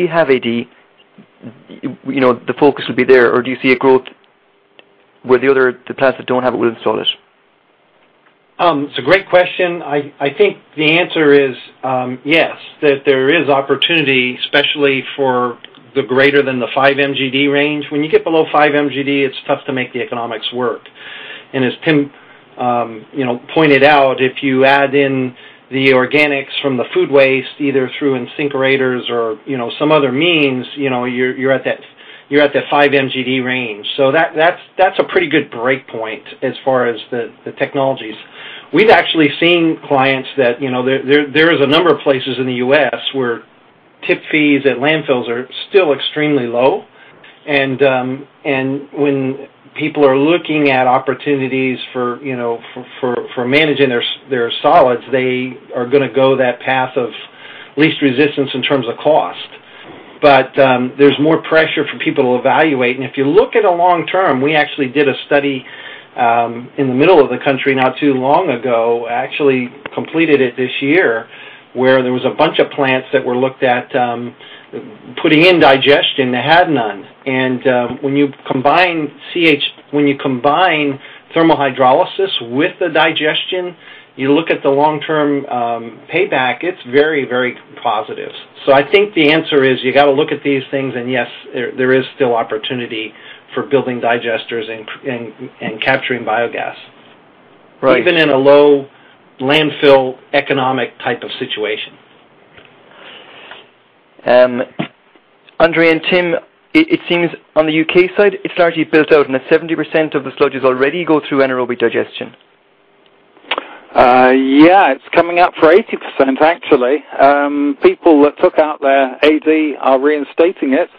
you know, the focus will be there, or do you see a growth where the plants that don't have it will install it? It's a great question. I think the answer is yes, that there is opportunity, especially for the greater than the 5 MGD range. When you get below 5 MGD, it's tough to make the economics work. And as Tim pointed out, if you add in the organics from the food waste, either through incinerators or some other means, you're at that 5 MGD range. So that's a pretty good break point as far as the technologies. We've actually seen clients that there is a number of places in the U.S. where tip fees at landfills are still extremely low, and when people are looking at opportunities for managing their solids, they are going to go that path of least resistance in terms of cost. But there's more pressure for people to evaluate. And if you look at a long term, we actually did a study in the middle of the country not too long ago, actually completed it this year, where there was a bunch of plants that were looked at putting in digestion that had none. And when you combine thermal hydrolysis with the digestion, you look at the long-term payback, it's very, very positive. So I think the answer is you got to look at these things, and yes, there is still opportunity for building digesters and capturing biogas, right, even in a low landfill economic type of situation. Andre and Tim, it seems on the UK side it's largely built out, and that 70% of the sludges already go through anaerobic digestion. Yeah, it's coming up for 80% actually. People that took out their AD are reinstating it.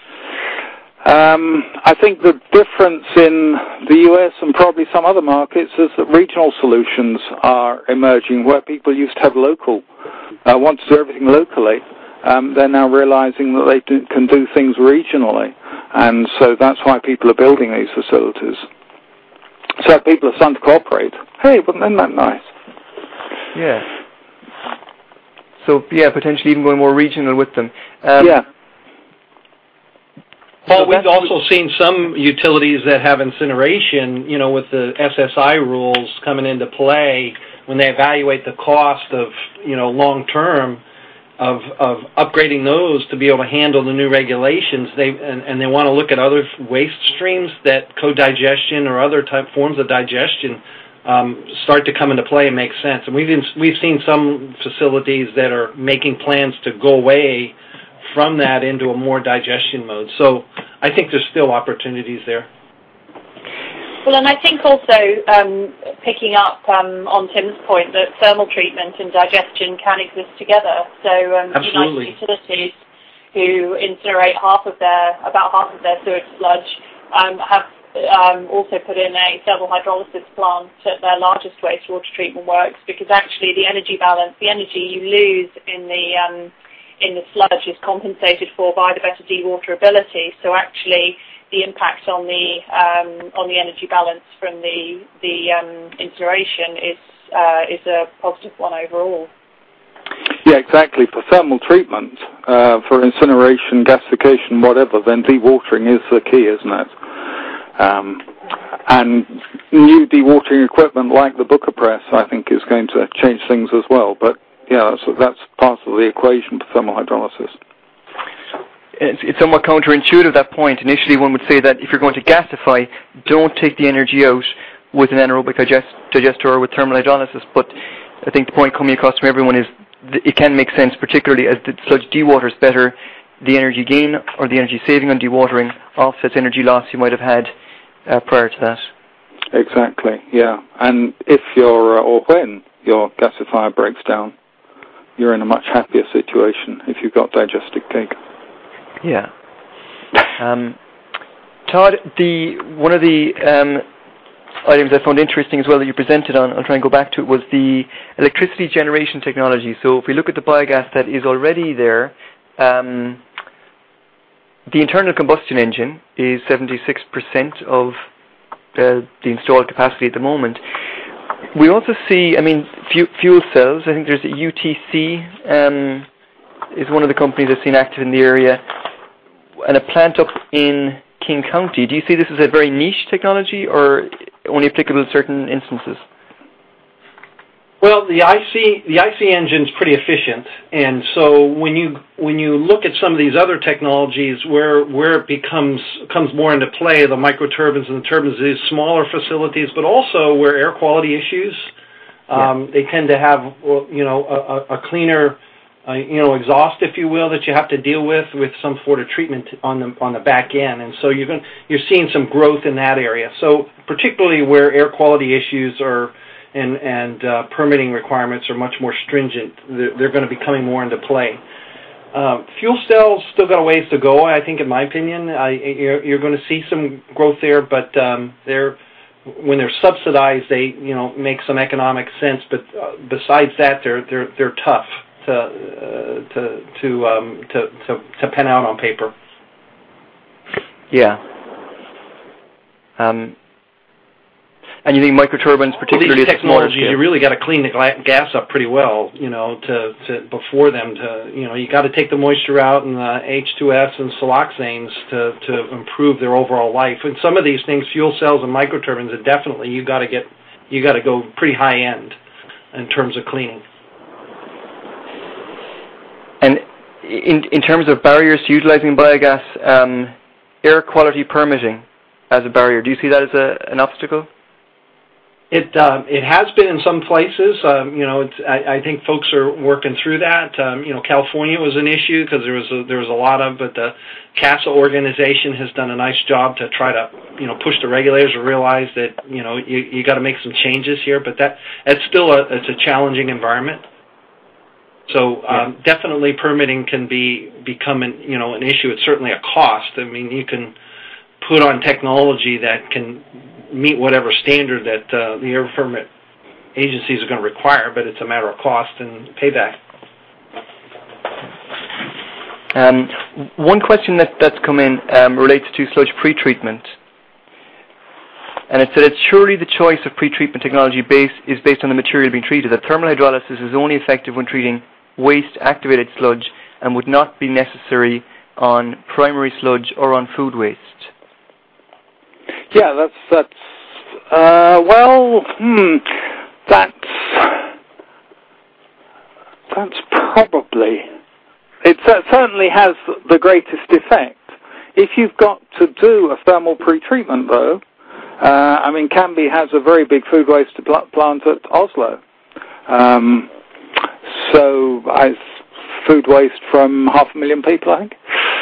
I think the difference in the US and probably some other markets is that regional solutions are emerging where people used to have want to do everything locally. They're now realizing that they can do things regionally, and so that's why people are building these facilities. So people are starting to cooperate. Hey, wasn't that nice? Yeah. So, yeah, potentially even going more regional with them. Yeah. Paul, we've also seen some utilities that have incineration, with the SSI rules coming into play when they evaluate the cost of, long term of upgrading those to be able to handle the new regulations. They want to look at other waste streams that co-digestion or other type forms of digestion start to come into play and make sense. And we've seen some facilities that are making plans to go away from that into a more digestion mode. So I think there's still opportunities there. Well, and I think also picking up on Tim's point that thermal treatment and digestion can exist together. So United Utilities, who incinerate about half of their sewage sludge, have also put in a thermal hydrolysis plant at their largest wastewater treatment works, because actually the energy balance, the energy you lose in the sludge is compensated for by the better dewaterability. So actually, the impact on the energy balance from the incineration is a positive one overall. Yeah, exactly. For thermal treatment, for incineration, gasification, whatever, then dewatering is the key, isn't it? And new dewatering equipment like the Booker Press, I think, is going to change things as well. But yeah, that's part of the equation for thermal hydrolysis. It's somewhat counterintuitive, that point. Initially, one would say that if you're going to gasify, don't take the energy out with an anaerobic digester or with thermal hydrolysis. But I think the point coming across from everyone is it can make sense, particularly as the sludge dewaters better. The energy gain or the energy saving on dewatering offsets energy loss you might have had prior to that. Exactly, yeah. And if or when your gasifier breaks down, you're in a much happier situation if you've got digested cake. Yeah. Todd, one of the items I found interesting as well that you presented on, I'll try and go back to it, was the electricity generation technology. So if we look at the biogas that is already there, the internal combustion engine is 76% of the installed capacity at the moment. We also see, fuel cells. I think there's UTC is one of the companies I've seen active in the area, and a plant up in King County. Do you see this as a very niche technology or only applicable in certain instances? Well, the IC engine's pretty efficient, and so when you look at some of these other technologies where it comes more into play, the microturbines and the turbines, these smaller facilities, but also where air quality issues, they tend to have a cleaner exhaust, if you will, that you have to deal with some sort of treatment on the back end, and so you're seeing some growth in that area. So particularly where air quality issues are and permitting requirements are much more stringent, they're going to be coming more into play. Fuel cells still got a ways to go, I think, in my opinion. You're going to see some growth there, but when they're subsidized, they make some economic sense. But besides that, they're tough to pen out on paper. Yeah. And you think microturbines, particularly these technologies, you really got to clean the gas up pretty well, before them you got to take the moisture out and the H2S and siloxanes to improve their overall life. And some of these things, fuel cells and microturbines, are definitely you got to go pretty high end in terms of cleaning. And in terms of barriers to utilizing biogas, air quality permitting as a barrier, do you see that as an obstacle? It has been in some places. I think folks are working through that. California was an issue because there was a lot of, but the CASA organization has done a nice job to try to push the regulators to realize that you got to make some changes here. But that's still it's a challenging environment. So definitely permitting can become an issue. It's certainly a cost. You can put on technology that can meet whatever standard that the air permit agencies are going to require, but it's a matter of cost and payback. One question that's come in relates to sludge pretreatment, and it said it's surely the choice of pretreatment technology is based on the material being treated. That thermal hydrolysis is only effective when treating waste-activated sludge and would not be necessary on primary sludge or on food waste? Yeah, that's probably, it certainly has the greatest effect. If you've got to do a thermal pretreatment, though, Canby has a very big food waste plant at Oslo. So food waste from 500,000 people, I think.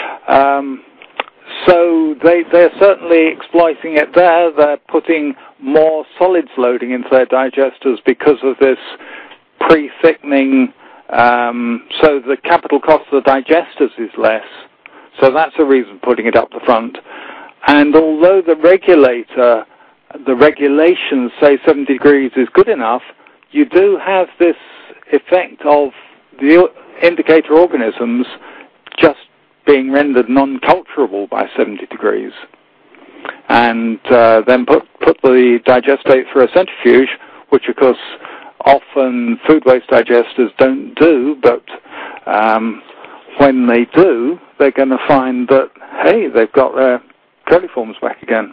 So they're certainly exploiting it there. They're putting more solids loading into their digesters because of this pre-thickening. So the capital cost of the digesters is less. So that's a reason putting it up the front. And although the regulations say 70 degrees is good enough, you do have this effect of the indicator organisms just being rendered non-culturable by 70 degrees. And then put the digestate through a centrifuge, which of course often food waste digesters don't do, but when they do, they're going to find that, hey, they've got their coliforms back again.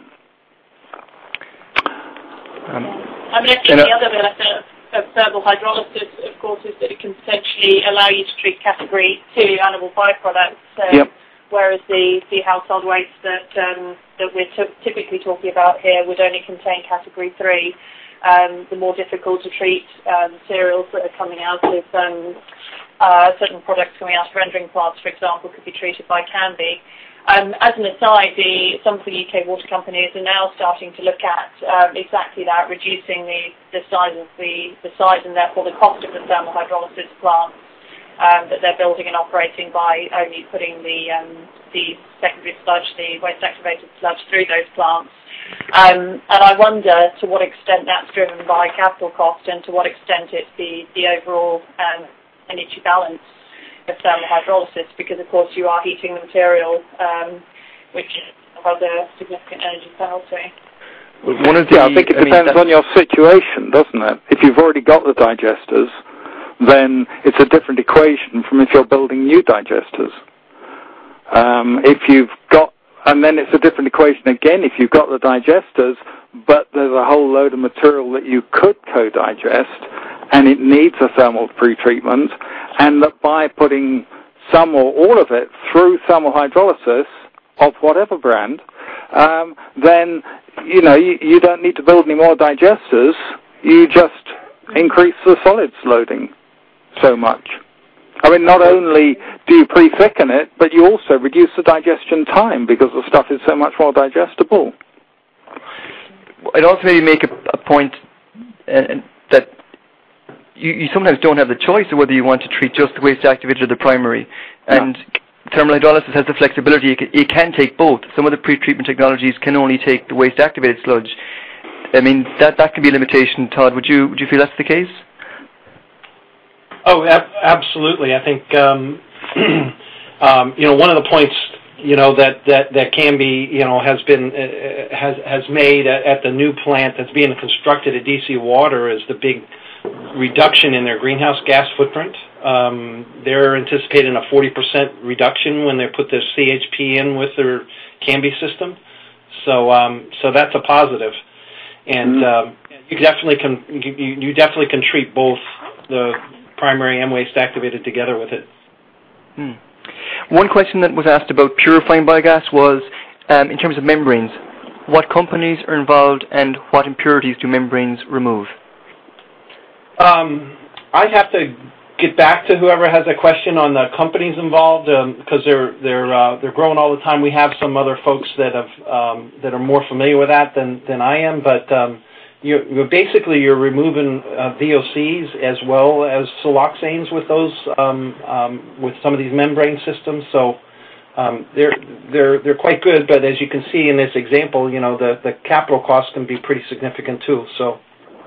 I think the other benefit of thermal hydrolysis, of course, is that it can potentially allow you to treat category 2 animal byproducts, whereas the household waste that we're typically talking about here would only contain category 3. The more difficult to treat materials that are coming out of certain products coming out of rendering plants, for example, could be treated by Canby. As an aside, some of the UK water companies are now starting to look at exactly that, reducing the size and therefore the cost of the thermal hydrolysis plants that they're building and operating by only putting the secondary sludge, the waste-activated sludge, through those plants. And I wonder to what extent that's driven by capital cost and to what extent it's the overall energy balance of thermal hydrolysis, because of course you are heating the material, which has a significant energy penalty. I think it depends on your situation, doesn't it? If you've already got the digesters, then it's a different equation from if you're building new digesters. And then it's a different equation again if you've got the digesters, but there's a whole load of material that you could co-digest, and it needs a thermal pretreatment, and that by putting some or all of it through thermal hydrolysis of whatever brand, then you don't need to build any more digesters. You just increase the solids loading so much. Not only do you pre-thicken it, but you also reduce the digestion time because the stuff is so much more digestible. I'd also maybe make a point that you sometimes don't have the choice of whether you want to treat just the waste activated or the primary. And thermal hydrolysis has the flexibility. It can take both. Some of the pre-treatment technologies can only take the waste activated sludge. That can be a limitation. Todd, would you feel that's the case? Oh, absolutely. I think one of the points that Canby has made at the new plant that's being constructed at DC Water is the big reduction in their greenhouse gas footprint. They're anticipating a 40% reduction when they put the CHP in with their Canby system. So that's a positive, and you definitely can treat both the primary and waste activated together with it. One question that was asked about purifying biogas was, in terms of membranes, what companies are involved and what impurities do membranes remove? I have to get back to whoever has a question on the companies involved because they're growing all the time. We have some other folks that are more familiar with that than I am, but you're removing VOCs as well as siloxanes with those with some of these membrane systems. So they're quite good, but as you can see in this example, the capital costs can be pretty significant too. So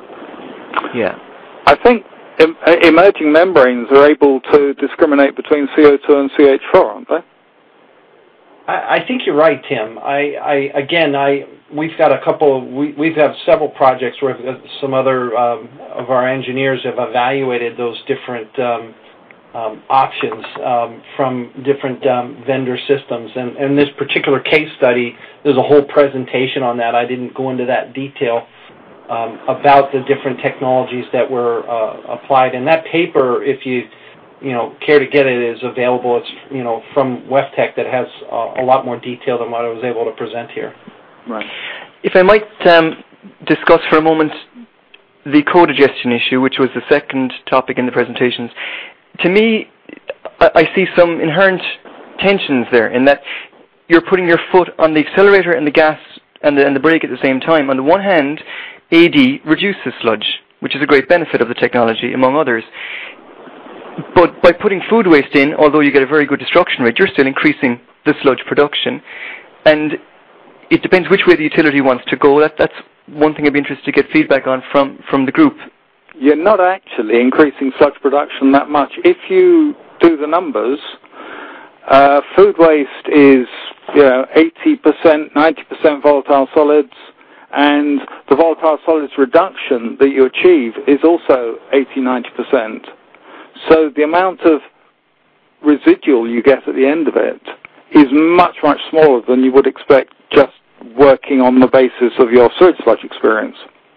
I think emerging membranes are able to discriminate between CO2 and CH4, aren't they? I think you're right, Tim. We've got we've had several projects where some other of our engineers have evaluated those different options from different vendor systems. And in this particular case study, there's a whole presentation on that. I didn't go into that detail about the different technologies that were applied. And that paper, if you care to get it, is available. It's from WEFTEC, that has a lot more detail than what I was able to present here. Right. If I might discuss for a moment the co-digestion issue, which was the second topic in the presentations. To me, I see some inherent tensions there, in that you're putting your foot on the accelerator and the gas and the brake at the same time. On the one hand, AD reduces sludge, which is a great benefit of the technology, among others. But by putting food waste in, although you get a very good destruction rate, you're still increasing the sludge production. And it depends which way the utility wants to go. That's one thing I'd be interested to get feedback on from the group. You're not actually increasing sludge production that much. If you do the numbers, food waste is 80%, 90% volatile solids, and the volatile solids reduction that you achieve is also 80-90%. So the amount of residual you get at the end of it is much, much smaller than you would expect just working on the basis of your sewage sludge experience.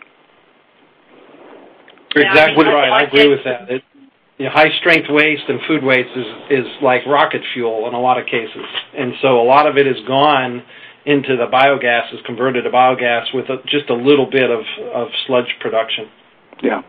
You're exactly right. I agree with that. High-strength waste and food waste is like rocket fuel in a lot of cases. And so a lot of it is gone into the biogas, is converted to biogas with just a little bit of sludge production. Yeah.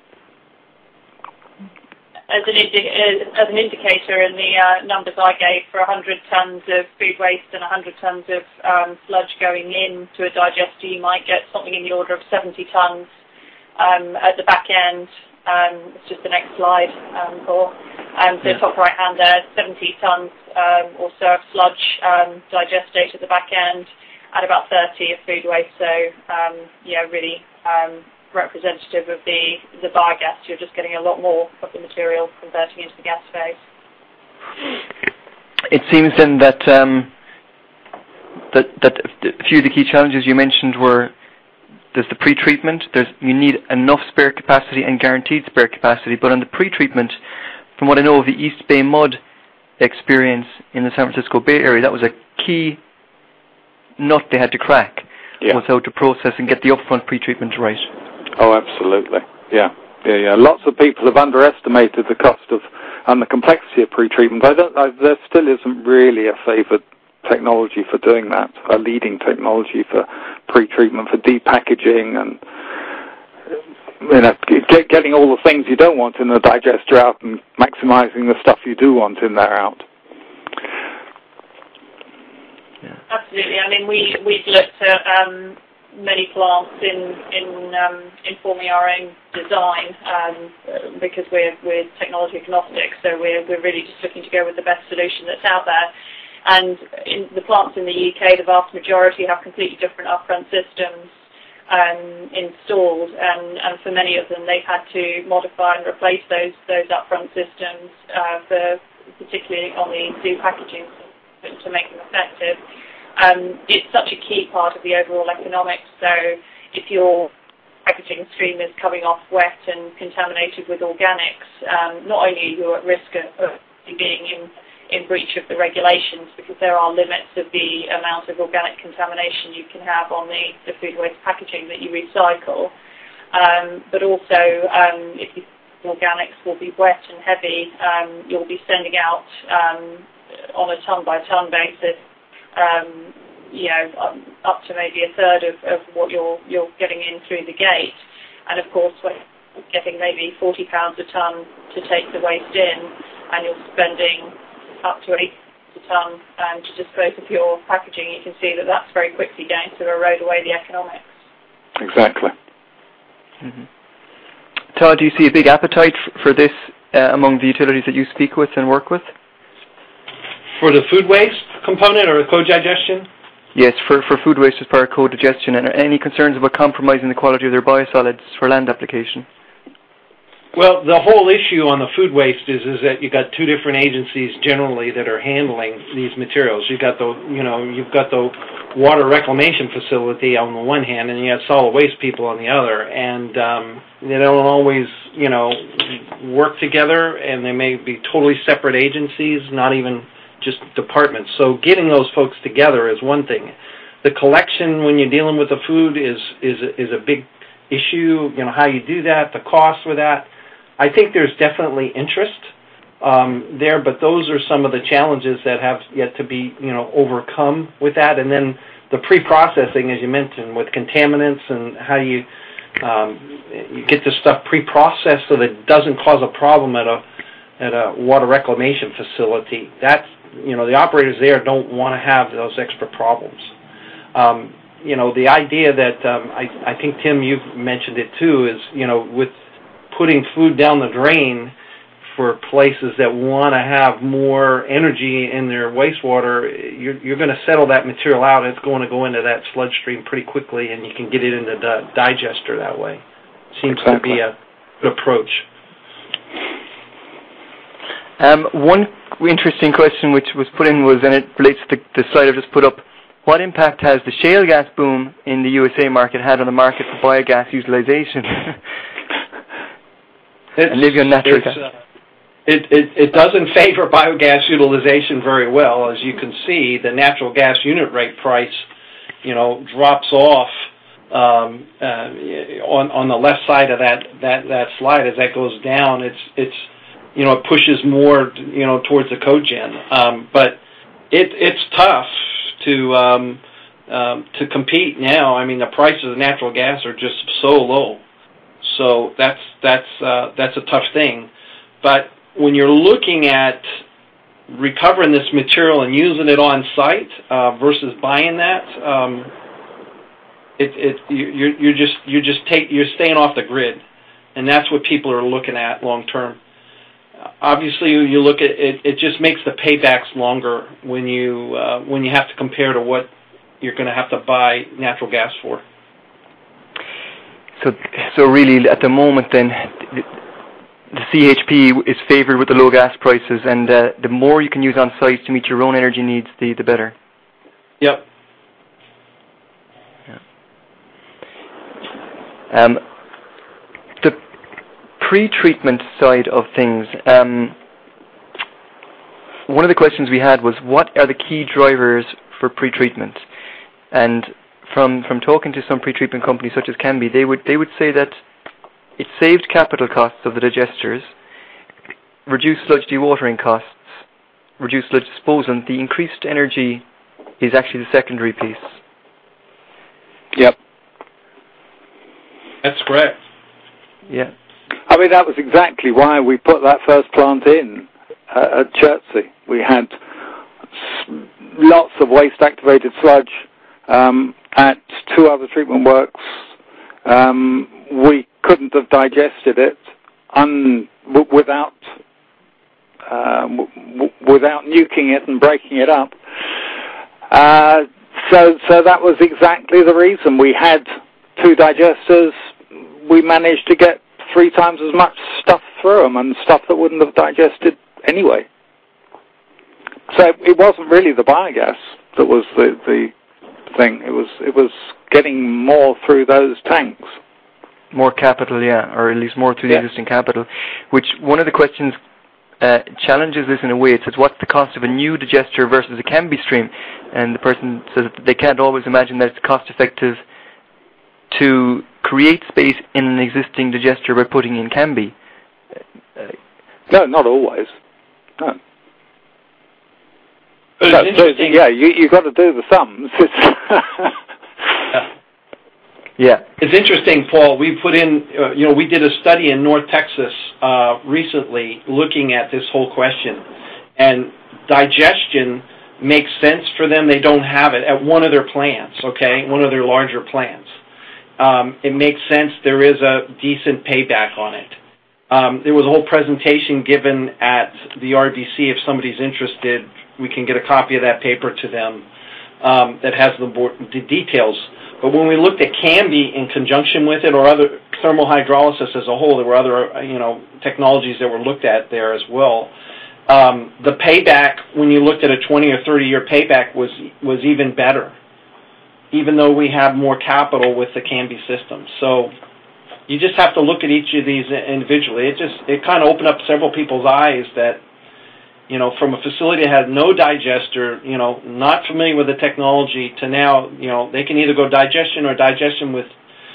As an indicator, in the numbers I gave, for 100 tons of food waste and 100 tons of sludge going into a digester, you might get something in the order of 70 tons at the back end. It's just the next slide, Paul. So top right hand there, 70 tons or so of sludge digestate at the back end, and about 30 of food waste. So really representative of the biogas. You're just getting a lot more of the material converting into the gas phase. It seems then that a few of the key challenges you mentioned were there's the pre-treatment. You need enough spare capacity and guaranteed spare capacity. But on the pre-treatment, from what I know of the East Bay mud experience in the San Francisco Bay Area, that was a key nut they had to crack. Was how to process and get the upfront pre-treatment right. Oh, absolutely. Yeah. Lots of people have underestimated the cost of and the complexity of pre-treatment. There still isn't really a favoured technology for doing that, a leading technology for pre-treatment, for depackaging, and getting all the things you don't want in the digester out and maximising the stuff you do want in there out. Yeah. Absolutely. I mean, we've looked at many plants in informing our own design because we're technology agnostic, so we're really just looking to go with the best solution that's out there. And in the plants in the UK, the vast majority have completely different upfront systems installed, and for many of them, they've had to modify and replace those upfront systems, particularly on the new packaging to make them effective. It's such a key part of the overall economics. So if your packaging stream is coming off wet and contaminated with organics, not only are you at risk of being in breach of the regulations, because there are limits of the amount of organic contamination you can have on the food waste packaging that you recycle, but also if the organics will be wet and heavy, you'll be sending out on a ton-by-ton basis up to maybe a third of what you're getting in through the gate. And of course, when you're getting maybe £40 a ton to take the waste in, and you're spending up to £80 a ton to dispose of your packaging, you can see that that's very quickly going to erode away the economics. Exactly. Mm-hmm. Todd, do you see a big appetite for this among the utilities that you speak with and work with? For the food waste component or co-digestion? Yes, for food waste as part of co-digestion. And any concerns about compromising the quality of their biosolids for land application? Well, the whole issue on the food waste is that you got two different agencies generally that are handling these materials. You've got the water reclamation facility on the one hand, and you have solid waste people on the other, and they don't always, work together, and they may be totally separate agencies, not even just departments. So getting those folks together is one thing. The collection when you're dealing with the food is a big issue. How you do that, the cost for that. I think there's definitely interest there, but those are some of the challenges that have yet to be, overcome with that. And then the pre-processing, as you mentioned, with contaminants and how you get this stuff pre-processed so that it doesn't cause a problem at a water reclamation facility. That's, the operators there don't want to have those extra problems. The idea that I think, Tim, you've mentioned it too, is, with putting food down the drain for places that want to have more energy in their wastewater, you're going to settle that material out. It's going to go into that sludge stream pretty quickly, and you can get it into the digester that way. Seems to be a good approach. One interesting question which was put in was, and it relates to the slide I've just put up, what impact has the shale gas boom in the USA market had on the market for biogas utilization? Natural gas. It doesn't favor biogas utilization very well. As you can see, the natural gas unit rate price, drops off on the left side of that slide. As that goes down, it pushes more towards the cogen. But it's tough to compete now. I mean, the prices of natural gas are just so low. So that's a tough thing. But when you're looking at recovering this material and using it on site versus buying that, you're staying off the grid, and that's what people are looking at long term. Obviously, you look at it; it just makes the paybacks longer when you have to compare to what you're going to have to buy natural gas for. So really, at the moment, then, the CHP is favoured with the low gas prices, and the more you can use on site to meet your own energy needs, the better. Yep. Yeah. The pre-treatment side of things. One of the questions we had was, what are the key drivers for pre-treatment? And from talking to some pre-treatment companies such as Canby, they would say that it saved capital costs of the digesters, reduced sludge dewatering costs, reduced sludge disposal, and the increased energy is actually the secondary piece. Yep. That's correct. Yeah. I mean, that was exactly why we put that first plant in at Chertsey. We had lots of waste-activated sludge at two other treatment works. We couldn't have digested it without nuking it and breaking it up. So that was exactly the reason. We had two digesters. We managed to get 3 times as much stuff through them, and stuff that wouldn't have digested anyway. So it wasn't really the biogas that was the thing. It was getting more through those tanks. More capital, yeah, or at least more through the existing capital. Which one of the questions challenges this in a way. It says, what's the cost of a new digester versus a Canby stream? And the person says that they can't always imagine that it's cost effective to create space in an existing digester by putting in Canby. No, not always. No. Yeah, you got to do the sums. Yeah. It's interesting, Paul. We put in, we did a study in North Texas recently looking at this whole question, and digestion makes sense for them. They don't have it at one of their plants, okay, one of their larger plants. It makes sense. There is a decent payback on it. There was a whole presentation given at the RBC. If somebody's interested, we can get a copy of that paper to them that has the details. But when we looked at Canby in conjunction with it, or other thermal hydrolysis as a whole, there were other technologies that were looked at there as well. The payback, when you looked at a 20 or 30-year payback, was even better, even though we have more capital with the Canby system. So you just have to look at each of these individually. It kind of opened up several people's eyes that, from a facility that had no digester, not familiar with the technology, to now, they can either go digestion or digestion with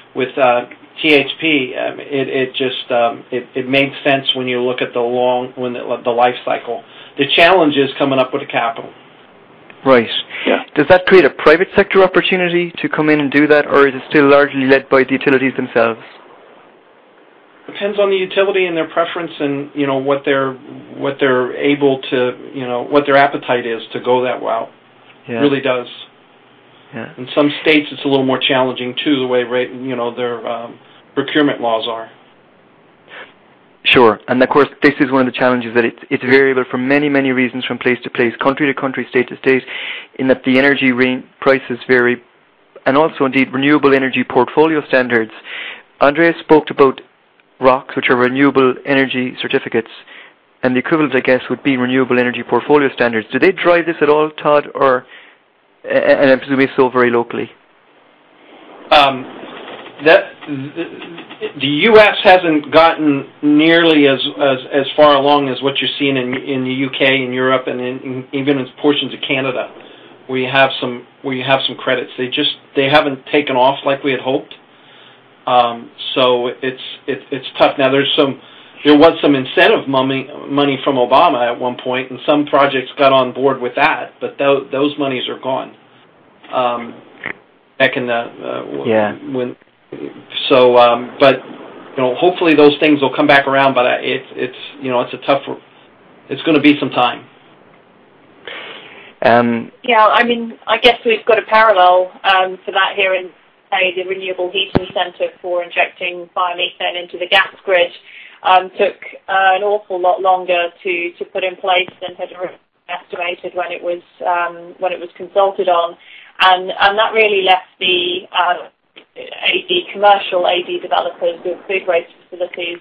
THP. It made sense when you look at the life cycle. The challenge is coming up with the capital. Right. Yeah. Does that create a private sector opportunity to come in and do that, or is it still largely led by the utilities themselves? Depends on the utility and their preference, and what they're able to, what their appetite is to go that route. Yeah. It really does. Yeah. In some states, it's a little more challenging too, the way their procurement laws are. Sure, and of course, this is one of the challenges, that it's variable for many, many reasons, from place to place, country to country, state to state, in that the energy prices vary, and also indeed renewable energy portfolio standards. Andreas spoke about ROCs, which are renewable energy certificates, and the equivalent, I guess, would be renewable energy portfolio standards. Do they drive this at all, Todd, or, and I presume so, very locally? The U.S. hasn't gotten nearly as far along as what you're seeing in the UK and Europe, and even in portions of Canada, where you have some credits. They haven't taken off like we had hoped. So it's tough. Now there was some incentive money from Obama at one point, and some projects got on board with that, but those monies are gone. Back in the but hopefully those things will come back around. But it's a tough. It's going to be some time. I guess we've got a parallel for that here in the renewable heat incentive for injecting biomethane into the gas grid took an awful lot longer to put in place than had estimated when it was consulted on, and that really left the commercial AD developers with food waste facilities.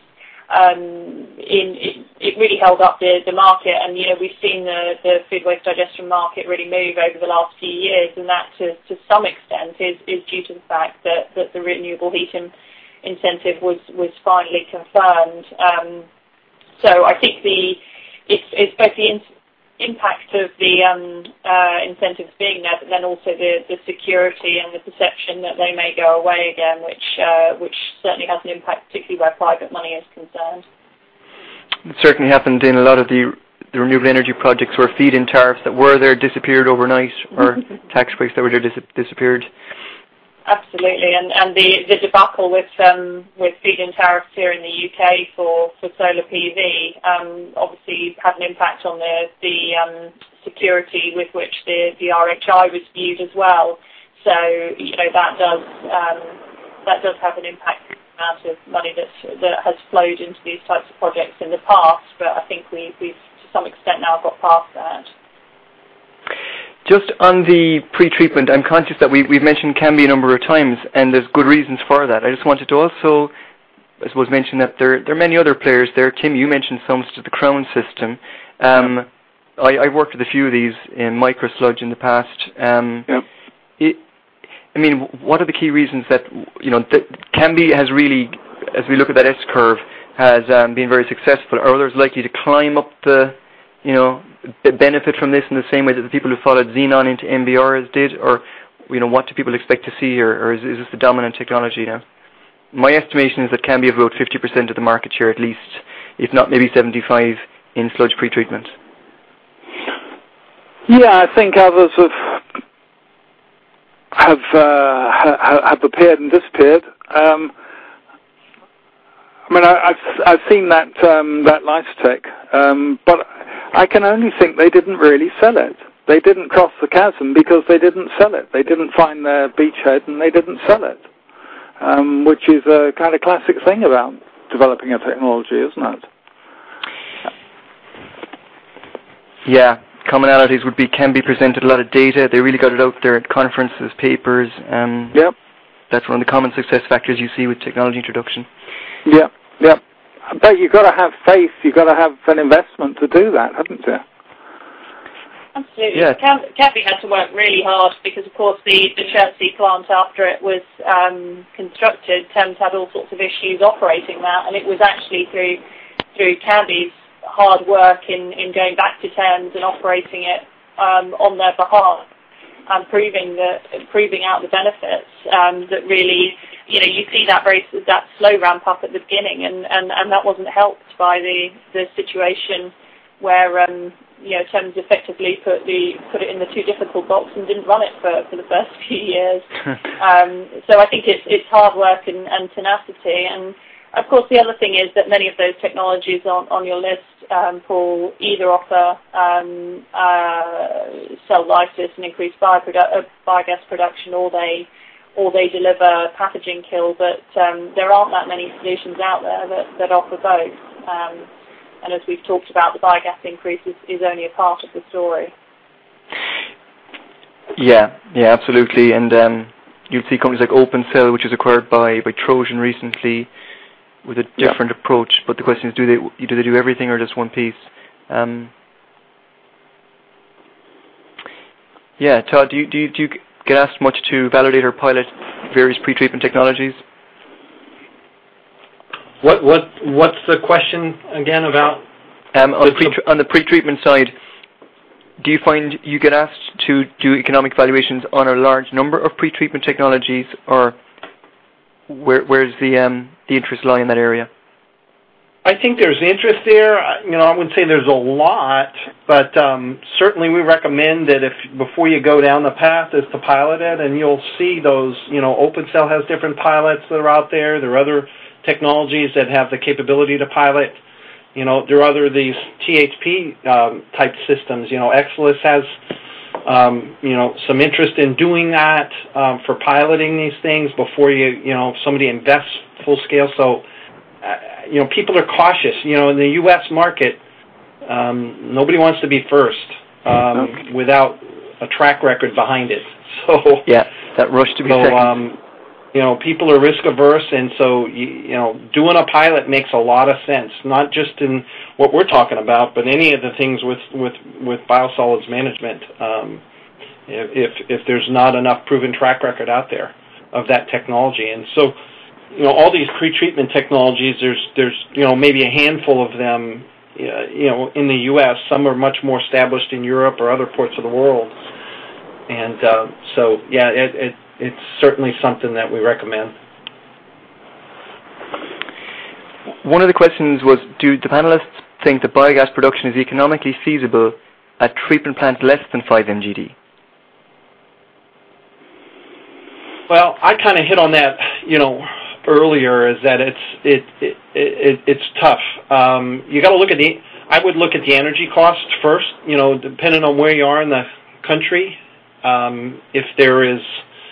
It really held up the market, and we've seen the food waste digestion market really move over the last few years, and that to some extent is due to the fact that the renewable heat incentive was finally confirmed. So I think it's both the impact of the incentives being there, but then also the security and the perception that they may go away again, which certainly has an impact, particularly where private money is concerned. It certainly happened in a lot of the renewable energy projects where feed-in tariffs that were there disappeared overnight, or tax breaks that were there disappeared. Absolutely, and the debacle with feed-in tariffs here in the UK for solar PV obviously had an impact on the security with which the RHI was viewed as well. So that does have an impact on the amount of money that has flowed into these types of projects in the past. But I think we've to some extent now got past that. Just on the pre-treatment, I'm conscious that we've mentioned Canby a number of times, and there's good reasons for that. I just wanted to also, I suppose, mention that there are many other players there. Tim, you mentioned some to the Crown system. I've worked with a few of these in microsludge in the past. What are the key reasons that that Canby has really, as we look at that S-curve, has been very successful? Are others likely to climb up the benefit from this in the same way that the people who followed Xenon into MBRs did, or what do people expect to see, or is this the dominant technology now? My estimation is that Canby have about 50% of the market share at least, if not maybe 75% in sludge pre-treatment. Yeah, I think others have appeared and disappeared. I've seen that Lysotech, but I can only think they didn't really sell it. They didn't cross the chasm because they didn't sell it. They didn't find their beachhead and they didn't sell it, which is a kind of classic thing about developing a technology, isn't it? Yeah, commonalities would be Canby presented a lot of data. They really got it out there at conferences, papers. Yep. that's one of the common success factors you see with technology introduction. Yeah. But you've got to have faith. You've got to have an investment to do that, haven't you? Absolutely. Yeah. Cadby had to work really hard because, of course, the Chertsey plant, after it was constructed, Thames had all sorts of issues operating that, and it was actually through Cadby's hard work in going back to Thames and operating it on their behalf and proving out the benefits that really, you see that slow ramp up at the beginning, and that wasn't helped by the situation where Thames effectively put it in the too difficult box and didn't run it for the first few years. So I think it's hard work and tenacity. And of course, the other thing is that many of those technologies on your list, Paul, either offer cell lysis and increased biogas production, or they deliver pathogen kill. But there aren't that many solutions out there that offer both. And as we've talked about, the biogas increase is only a part of the story. Yeah, absolutely. And you'll see companies like OpenCell, which was acquired by Trojan recently, with a different approach. But the question is, do they do everything or just one piece? Todd, do you get asked much to validate or pilot various pre-treatment technologies? What's the question again about? On the pre-treatment side, do you find you get asked to do economic valuations on a large number of pre-treatment technologies, or where's the interest lie in that area? I think there's interest there. I wouldn't say there's a lot, but certainly we recommend that before you go down the path is to pilot it, and you'll see those. OpenCell has different pilots that are out there. There are other technologies that have the capability to pilot. There are these THP type systems. Exelis has some interest in doing that for piloting these things before somebody invests full scale. So people are cautious. In the U.S. market, nobody wants to be first without a track record behind it. So that rush to be second. People are risk averse, and so doing a pilot makes a lot of sense. Not just in what we're talking about, but any of the things with biosolids management. If there's not enough proven track record out there of that technology, and so all these pre-treatment technologies, there's maybe a handful of them in the U.S. Some are much more established in Europe or other parts of the world, and it's certainly something that we recommend. One of the questions was, do the panelists think that biogas production is economically feasible at treatment plants less than 5 MGD? Well, I kind of hit on that, earlier, is that it's tough. You got to look at I would look at the energy costs first. Depending on where you are in the country, if there is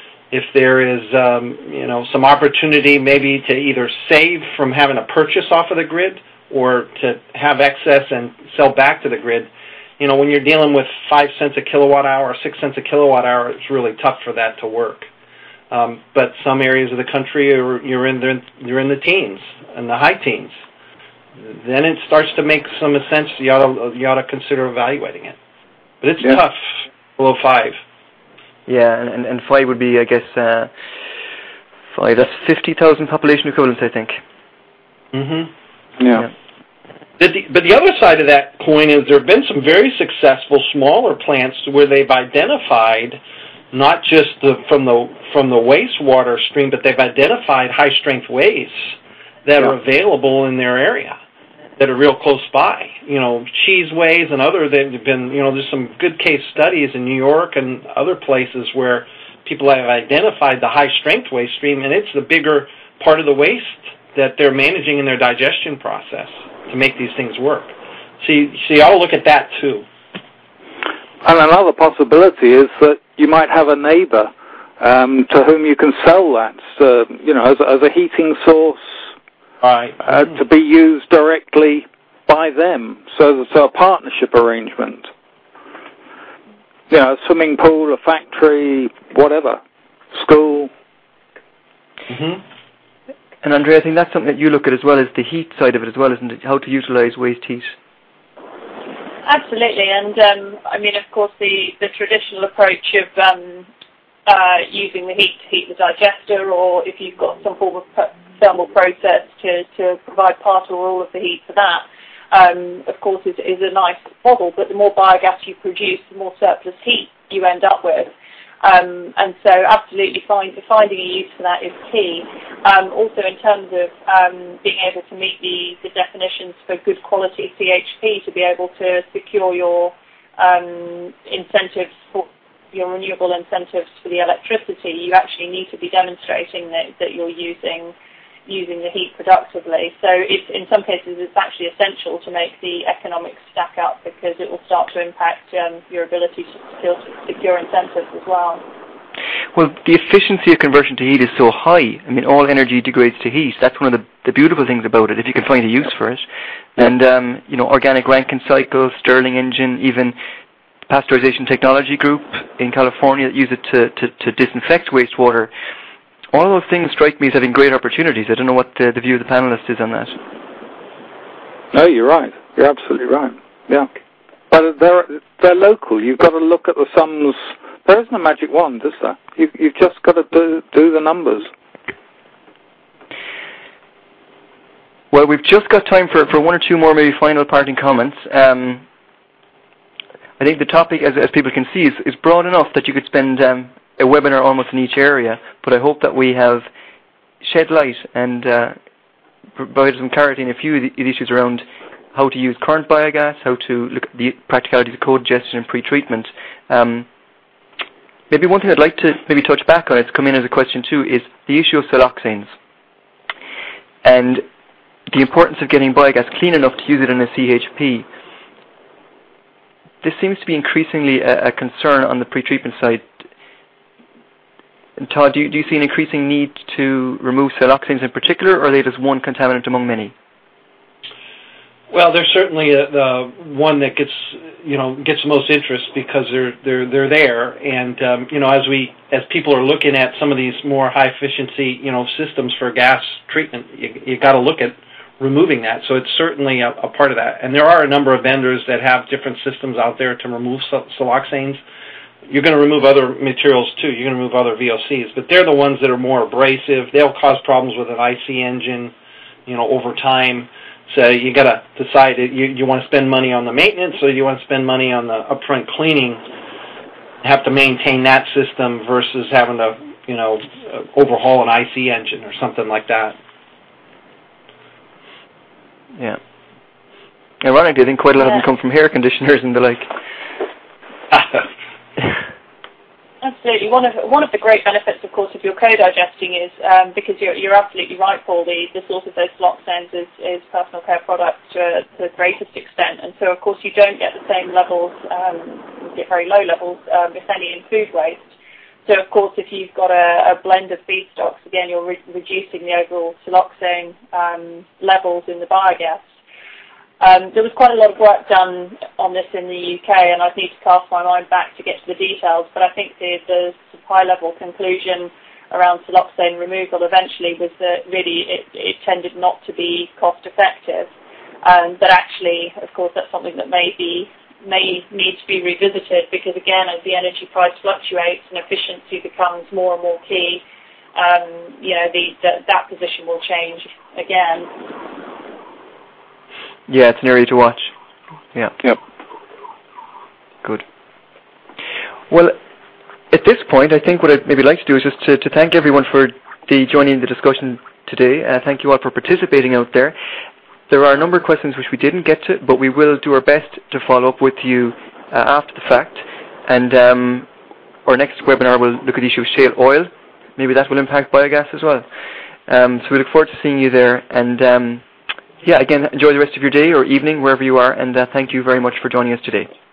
some opportunity maybe to either save from having to purchase off of the grid or to have excess and sell back to the grid. When you're dealing with 5 cents a kilowatt hour or 6 cents a kilowatt hour, it's really tough for that to work. But some areas of the country you're in the teens and the high teens. Then it starts to make some sense. You ought to consider evaluating it. But it's tough below 5. Yeah, and 5 would be, I guess, 5. That's 50,000 population equivalents, I think. Mm-hmm. Yeah. But the other side of that coin is there have been some very successful smaller plants where they've identified not just from the wastewater stream, but they've identified high strength wastes that are available in their area that are real close by. Cheeseways and other, they've been, there's some good case studies in New York and other places where people have identified the high strength waste stream, and it's the bigger part of the waste that they're managing in their digestion process to make these things work. So you ought to look at that too. And another possibility is that you might have a neighbor to whom you can sell that, as a heating source, to be used directly by them. So it's a partnership arrangement. A swimming pool, a factory, whatever, school. Mm-hmm. And Andrea, I think that's something that you look at as well, as the heat side of it as well, isn't it? How to utilise waste heat. Absolutely, and I mean, of course, the traditional approach of using the heat to heat the digester, or if you've got some form of thermal process to provide part or all of the heat for that, of course, is a nice model. But the more biogas you produce, the more surplus heat you end up with. And so absolutely finding a use for that is key. Also in terms of being able to meet the definitions for good quality CHP, to be able to secure your incentives for your renewable incentives for the electricity, you actually need to be demonstrating that you're using the heat productively. So in some cases it's actually essential to make the economics stack up, because it will start to impact your ability to secure incentives as well. Well, the efficiency of conversion to heat is so high. I mean, all energy degrades to heat. That's one of the beautiful things about it, if you can find a use for it. And, organic Rankine cycle, Stirling engine, even pasteurization technology group in California that use it to disinfect wastewater. All of those things strike me as having great opportunities. I don't know what the view of the panelists is on that. No, you're right. You're absolutely right. Yeah. But they're local. You've got to look at the sums. There isn't a magic wand, is there? You've just got to do the numbers. Well, we've just got time for one or two more maybe final parting comments. I think the topic, as people can see, is broad enough that you could spend a webinar almost in each area, but I hope that we have shed light and provided some clarity in a few of the issues around how to use current biogas, how to look at the practicalities of co-digestion and pre-treatment. Maybe one thing I'd like to maybe touch back on, it's come in as a question too, is the issue of siloxanes and the importance of getting biogas clean enough to use it in a CHP. This seems to be increasingly a concern on the pre-treatment side. And Todd, do you see an increasing need to remove siloxanes in particular, or are they just one contaminant among many? Well, they're certainly the one that gets the most interest, because they're there, and as people are looking at some of these more high efficiency systems for gas treatment, you got to look at removing that. So it's certainly a part of that, and there are a number of vendors that have different systems out there to remove siloxanes. You're going to remove other materials too. You're going to remove other VOCs, but they're the ones that are more abrasive. They'll cause problems with an IC engine, over time. So you got to decide you want to spend money on the maintenance, or you want to spend money on the upfront cleaning, have to maintain that system versus having to overhaul an IC engine or something like that. Yeah. Ironically, I think quite a lot of them come from air conditioners and the like. Absolutely. One of the great benefits, of course, of your co-digesting is, because you're absolutely right, Paul, the source of those siloxanes is personal care products to the greatest extent. And so, of course, you don't get the same levels, you get very low levels, if any, in food waste. So, of course, if you've got a blend of feedstocks, again, you're reducing the overall siloxane levels in the biogas. There was quite a lot of work done on this in the UK, and I'd need to cast my mind back to get to the details, but I think the high-level conclusion around siloxane removal eventually was that really it tended not to be cost-effective, but actually, of course, that's something that may need to be revisited, because, again, as the energy price fluctuates and efficiency becomes more and more key, that position will change again. Yeah, it's an area to watch. Yeah. Yep. Good. Well, at this point, I think what I'd maybe like to do is just to thank everyone for joining the discussion today. Thank you all for participating out there. There are a number of questions which we didn't get to, but we will do our best to follow up with you after the fact. And our next webinar will look at the issue of shale oil. Maybe that will impact biogas as well. So we look forward to seeing you there. And again, enjoy the rest of your day or evening, wherever you are, and thank you very much for joining us today.